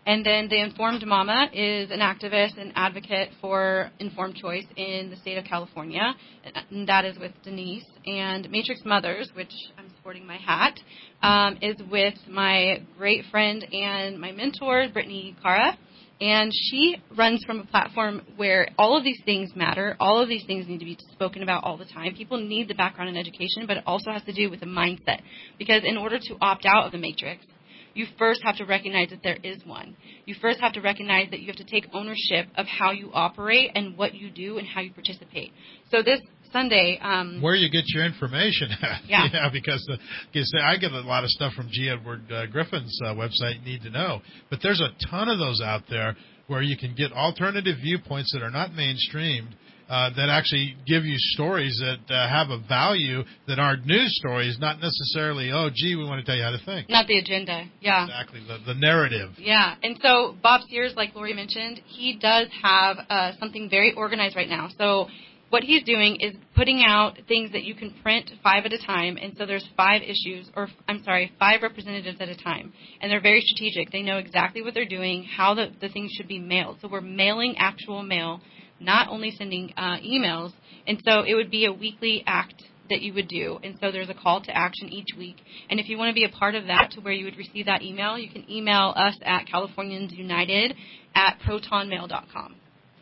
And then the Informed Mama is an activist and advocate for informed choice in the state of California. And that is with Denise. And Matrix Mothers, which I'm sporting my hat, um, is with my great friend and my mentor, Brittany Cara. And she runs from a platform where all of these things matter. All of these things need to be spoken about all the time. People need the background in education, but it also has to do with the mindset. Because in order to opt out of the matrix, you first have to recognize that there is one. You first have to recognize that you have to take ownership of how you operate and what you do and how you participate. So this Sunday... Um, Where you get your information at. Yeah. yeah because the, because I get a lot of stuff from G. Edward uh, Griffin's uh, website, Need to Know. But there's a ton of those out there where you can get alternative viewpoints that are not mainstreamed, uh, that actually give you stories that uh, have a value that aren't news stories, not necessarily, oh, gee, we want to tell you how to think. Not the agenda, yeah. Exactly, the, the narrative. Yeah, and so Bob Sears, like Lori mentioned, he does have uh, something very organized right now. So what he's doing is putting out things that you can print five at a time, and so there's five issues, or I'm sorry, five representatives at a time, and they're very strategic. They know exactly what they're doing, how the, the things should be mailed. So we're mailing actual mail, not only sending uh, emails, and so it would be a weekly act that you would do, and so there's a call to action each week. And if you want to be a part of that to where you would receive that email, you can email us at Californians United at proton mail dot com.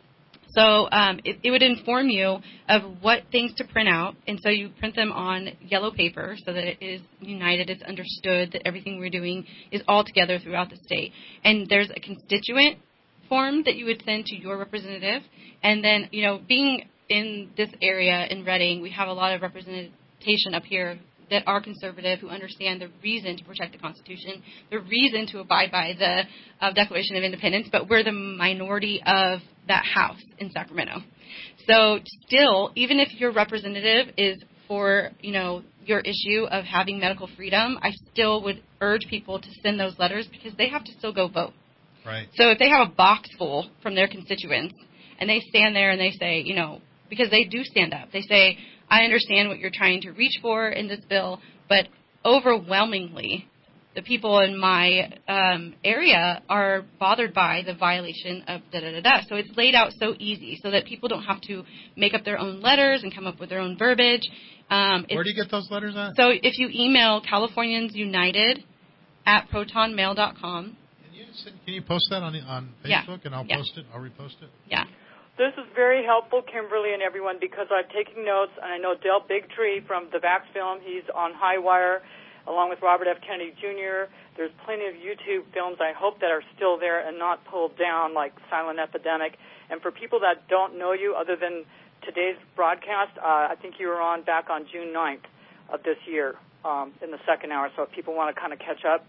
So um, it, it would inform you of what things to print out, and so you print them on yellow paper so that it is united, it's understood that everything we're doing is all together throughout the state. And there's a constituent form that you would send to your representative, and then, you know, being in this area in Redding, we have a lot of representation up here that are conservative, who understand the reason to protect the Constitution, the reason to abide by the uh, Declaration of Independence, but we're the minority of that house in Sacramento. So still, even if your representative is for, you know, your issue of having medical freedom, I still would urge people to send those letters because they have to still go vote. Right. So if they have a box full from their constituents and they stand there and they say, you know, because they do stand up, they say, I understand what you're trying to reach for in this bill, but overwhelmingly, the people in my um, area are bothered by the violation of da-da-da-da. So it's laid out so easy so that people don't have to make up their own letters and come up with their own verbiage. Um, Where do you get those letters at? So if you email Californians United at proton mail dot com. Can you, can you post that on on Facebook, Yeah. and I'll Yeah. post it? I'll repost it? Yeah. This is very helpful, Kimberly and everyone, because I'm taking notes, and I know Del Bigtree from the Vax Film, he's on Highwire, along with Robert F. Kennedy Junior There's plenty of YouTube films, I hope, that are still there and not pulled down, like Silent Epidemic. And for people that don't know you, other than today's broadcast, uh, I think you were on back on June ninth of this year um, in the second hour. So if people want to kind of catch up,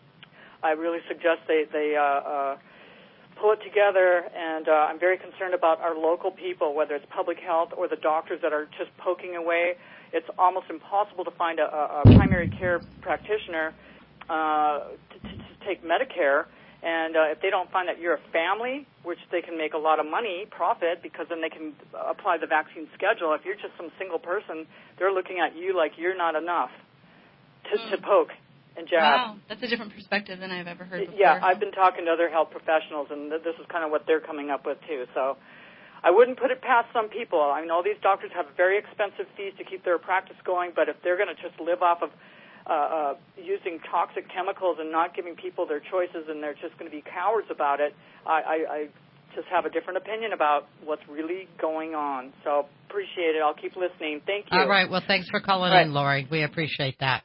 I really suggest they, they uh, uh, pull it together. And uh, I'm very concerned about our local people, whether it's public health or the doctors that are just poking away. It's almost impossible to find a, a primary care practitioner uh, to, to, to take Medicare. And uh, if they don't find that you're a family, which they can make a lot of money, profit, because then they can apply the vaccine schedule. If you're just some single person, they're looking at you like you're not enough to, mm. to poke and jab. Wow, that's a different perspective than I've ever heard before. Yeah, I've been talking to other health professionals, and th- this is kind of what they're coming up with, too. So I wouldn't put it past some people. I know these doctors have very expensive fees to keep their practice going, but if they're going to just live off of uh, uh, using toxic chemicals and not giving people their choices, and they're just going to be cowards about it, I, I, I just have a different opinion about what's really going on. So appreciate it. I'll keep listening. Thank you. All right. Well, thanks for calling right. in, Lori. We appreciate that.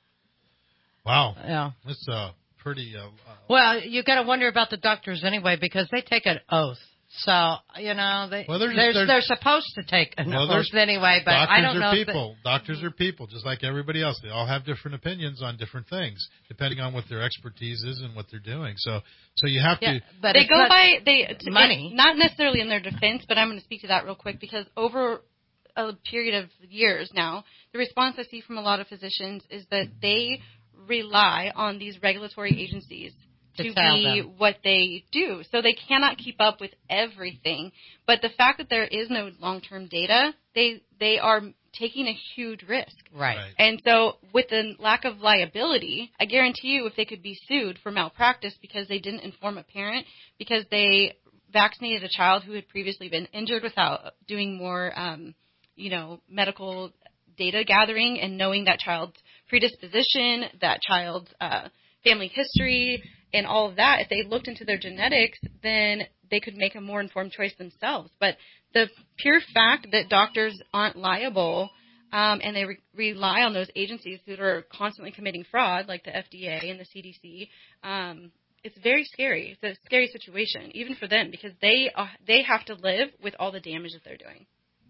Wow. Yeah. That's uh, pretty... Uh, uh, well, you got to wonder about the doctors anyway, because they take an oath. So, you know, they, well, there's, they're, there's, they're supposed to take an well, oath anyway, but I don't know. Doctors are if people. They, doctors are people, just like everybody else. They all have different opinions on different things, depending on what their expertise is and what they're doing. So, so you have yeah, to... But they go by... they money. It, not necessarily in their defense, but I'm going to speak to that real quick, because over a period of years now, the response I see from a lot of physicians is that they rely on these regulatory agencies to, to be them. what they do. So they cannot keep up with everything. But the fact that there is no long-term data, they they are taking a huge risk. Right. right. And so with the lack of liability, I guarantee you if they could be sued for malpractice because they didn't inform a parent, because they vaccinated a child who had previously been injured without doing more, um, you know, medical data gathering and knowing that child's predisposition, that child's uh, family history, and all of that, if they looked into their genetics, then they could make a more informed choice themselves. But the pure fact that doctors aren't liable um, and they re- rely on those agencies that are constantly committing fraud, like the F D A and the C D C, um, it's very scary. It's a scary situation, even for them, because they uh, they have to live with all the damage that they're doing.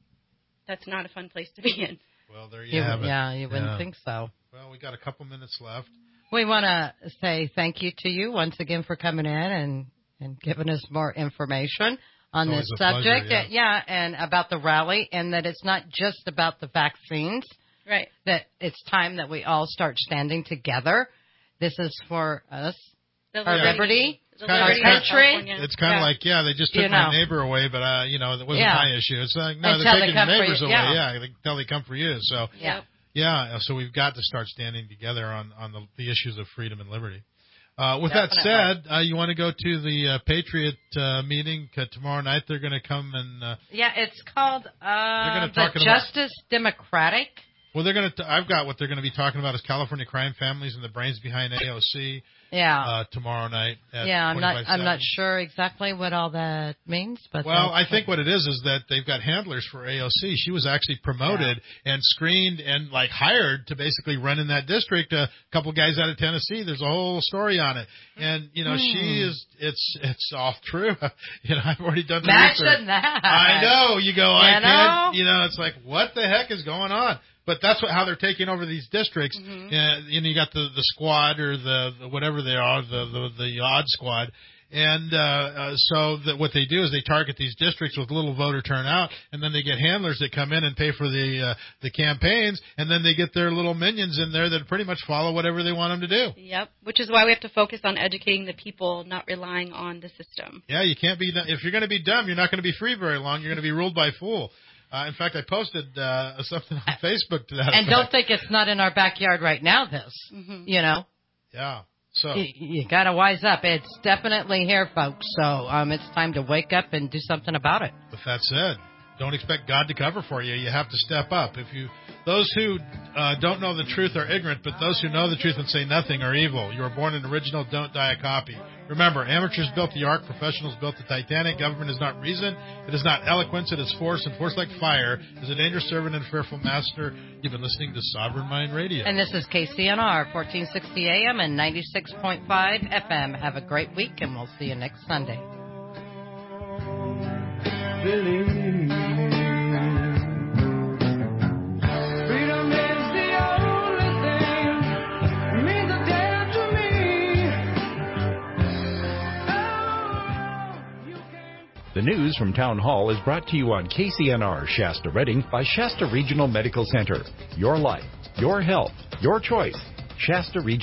That's not a fun place to be in. Well, there you, you have it. Yeah, you wouldn't yeah. think so. Well, we got a couple minutes left. We want to say thank you to you once again for coming in and, and giving us more information on this subject. Pleasure, yeah. yeah, and about the rally, and that it's not just about the vaccines. Right. That it's time that we all start standing together. This is for us, the our liberty, the our liberty country. It's kind of yeah. like, yeah, they just took you my know. neighbor away, but, uh, you know, that wasn't yeah. my issue. It's like, no, Until they're they taking your come for neighbors you. away. Yeah. Yeah, they, until they come for you. So, yeah. Yeah, so we've got to start standing together on, on the, the issues of freedom and liberty. Uh, with Definitely. that said, uh, you want to go to the uh, Patriot uh, meeting uh, tomorrow night? They're going to come and uh, yeah, it's called uh, gonna the talk about- Justice Democratic. well, they're going to. I've got what they're going to be talking about is California crime families and the brains behind A O C. Yeah. Uh, tomorrow night. At Yeah, I'm not. I'm not twenty-five seven. sure exactly what all that means, but Well, I that's think what it is is that they've got handlers for A O C. She was actually promoted and screened and like hired to basically run in that district. A couple guys out of Tennessee. There's a whole story on it, and you know Hmm. she is. It's it's all true. You know, I've already done the Imagine research. that. I know. You go. I You know? can't. You know, it's like what the heck is going on? But that's what, how they're taking over these districts. Mm-hmm. And, and you got the, the squad or the, the whatever they are, the the, the odd squad. And uh, uh, so that what they do is they target these districts with little voter turnout, and then they get handlers that come in and pay for the uh, the campaigns, and then they get their little minions in there that pretty much follow whatever they want them to do. Yep, which is why we have to focus on educating the people, not relying on the system. Yeah, you can't be if you're going to be dumb, you're not going to be free very long. You're going to be ruled by a fool. Uh, in fact, I posted uh, something on Facebook to that And effect. don't think it's not in our backyard right now. This, mm-hmm. you know. Yeah. So you, you got to wise up. It's definitely here, folks. So um, it's time to wake up and do something about it. With that said, don't expect God to cover for you. You have to step up. If you, those who uh, don't know the truth are ignorant, but those who know the truth and say nothing are evil. You are born an original, don't die a copy. Remember, amateurs built the Ark, professionals built the Titanic. Government is not reason, it is not eloquence, it is force, and force like fire is a dangerous servant and fearful master. You've been listening to Sovereign Mind Radio. And this is K C N R, fourteen sixty A M and ninety-six point five F M. Have a great week, and we'll see you next Sunday. The news from Town Hall is brought to you on K C N R Shasta Redding by Shasta Regional Medical Center. Your life, your health, your choice. Shasta Regional.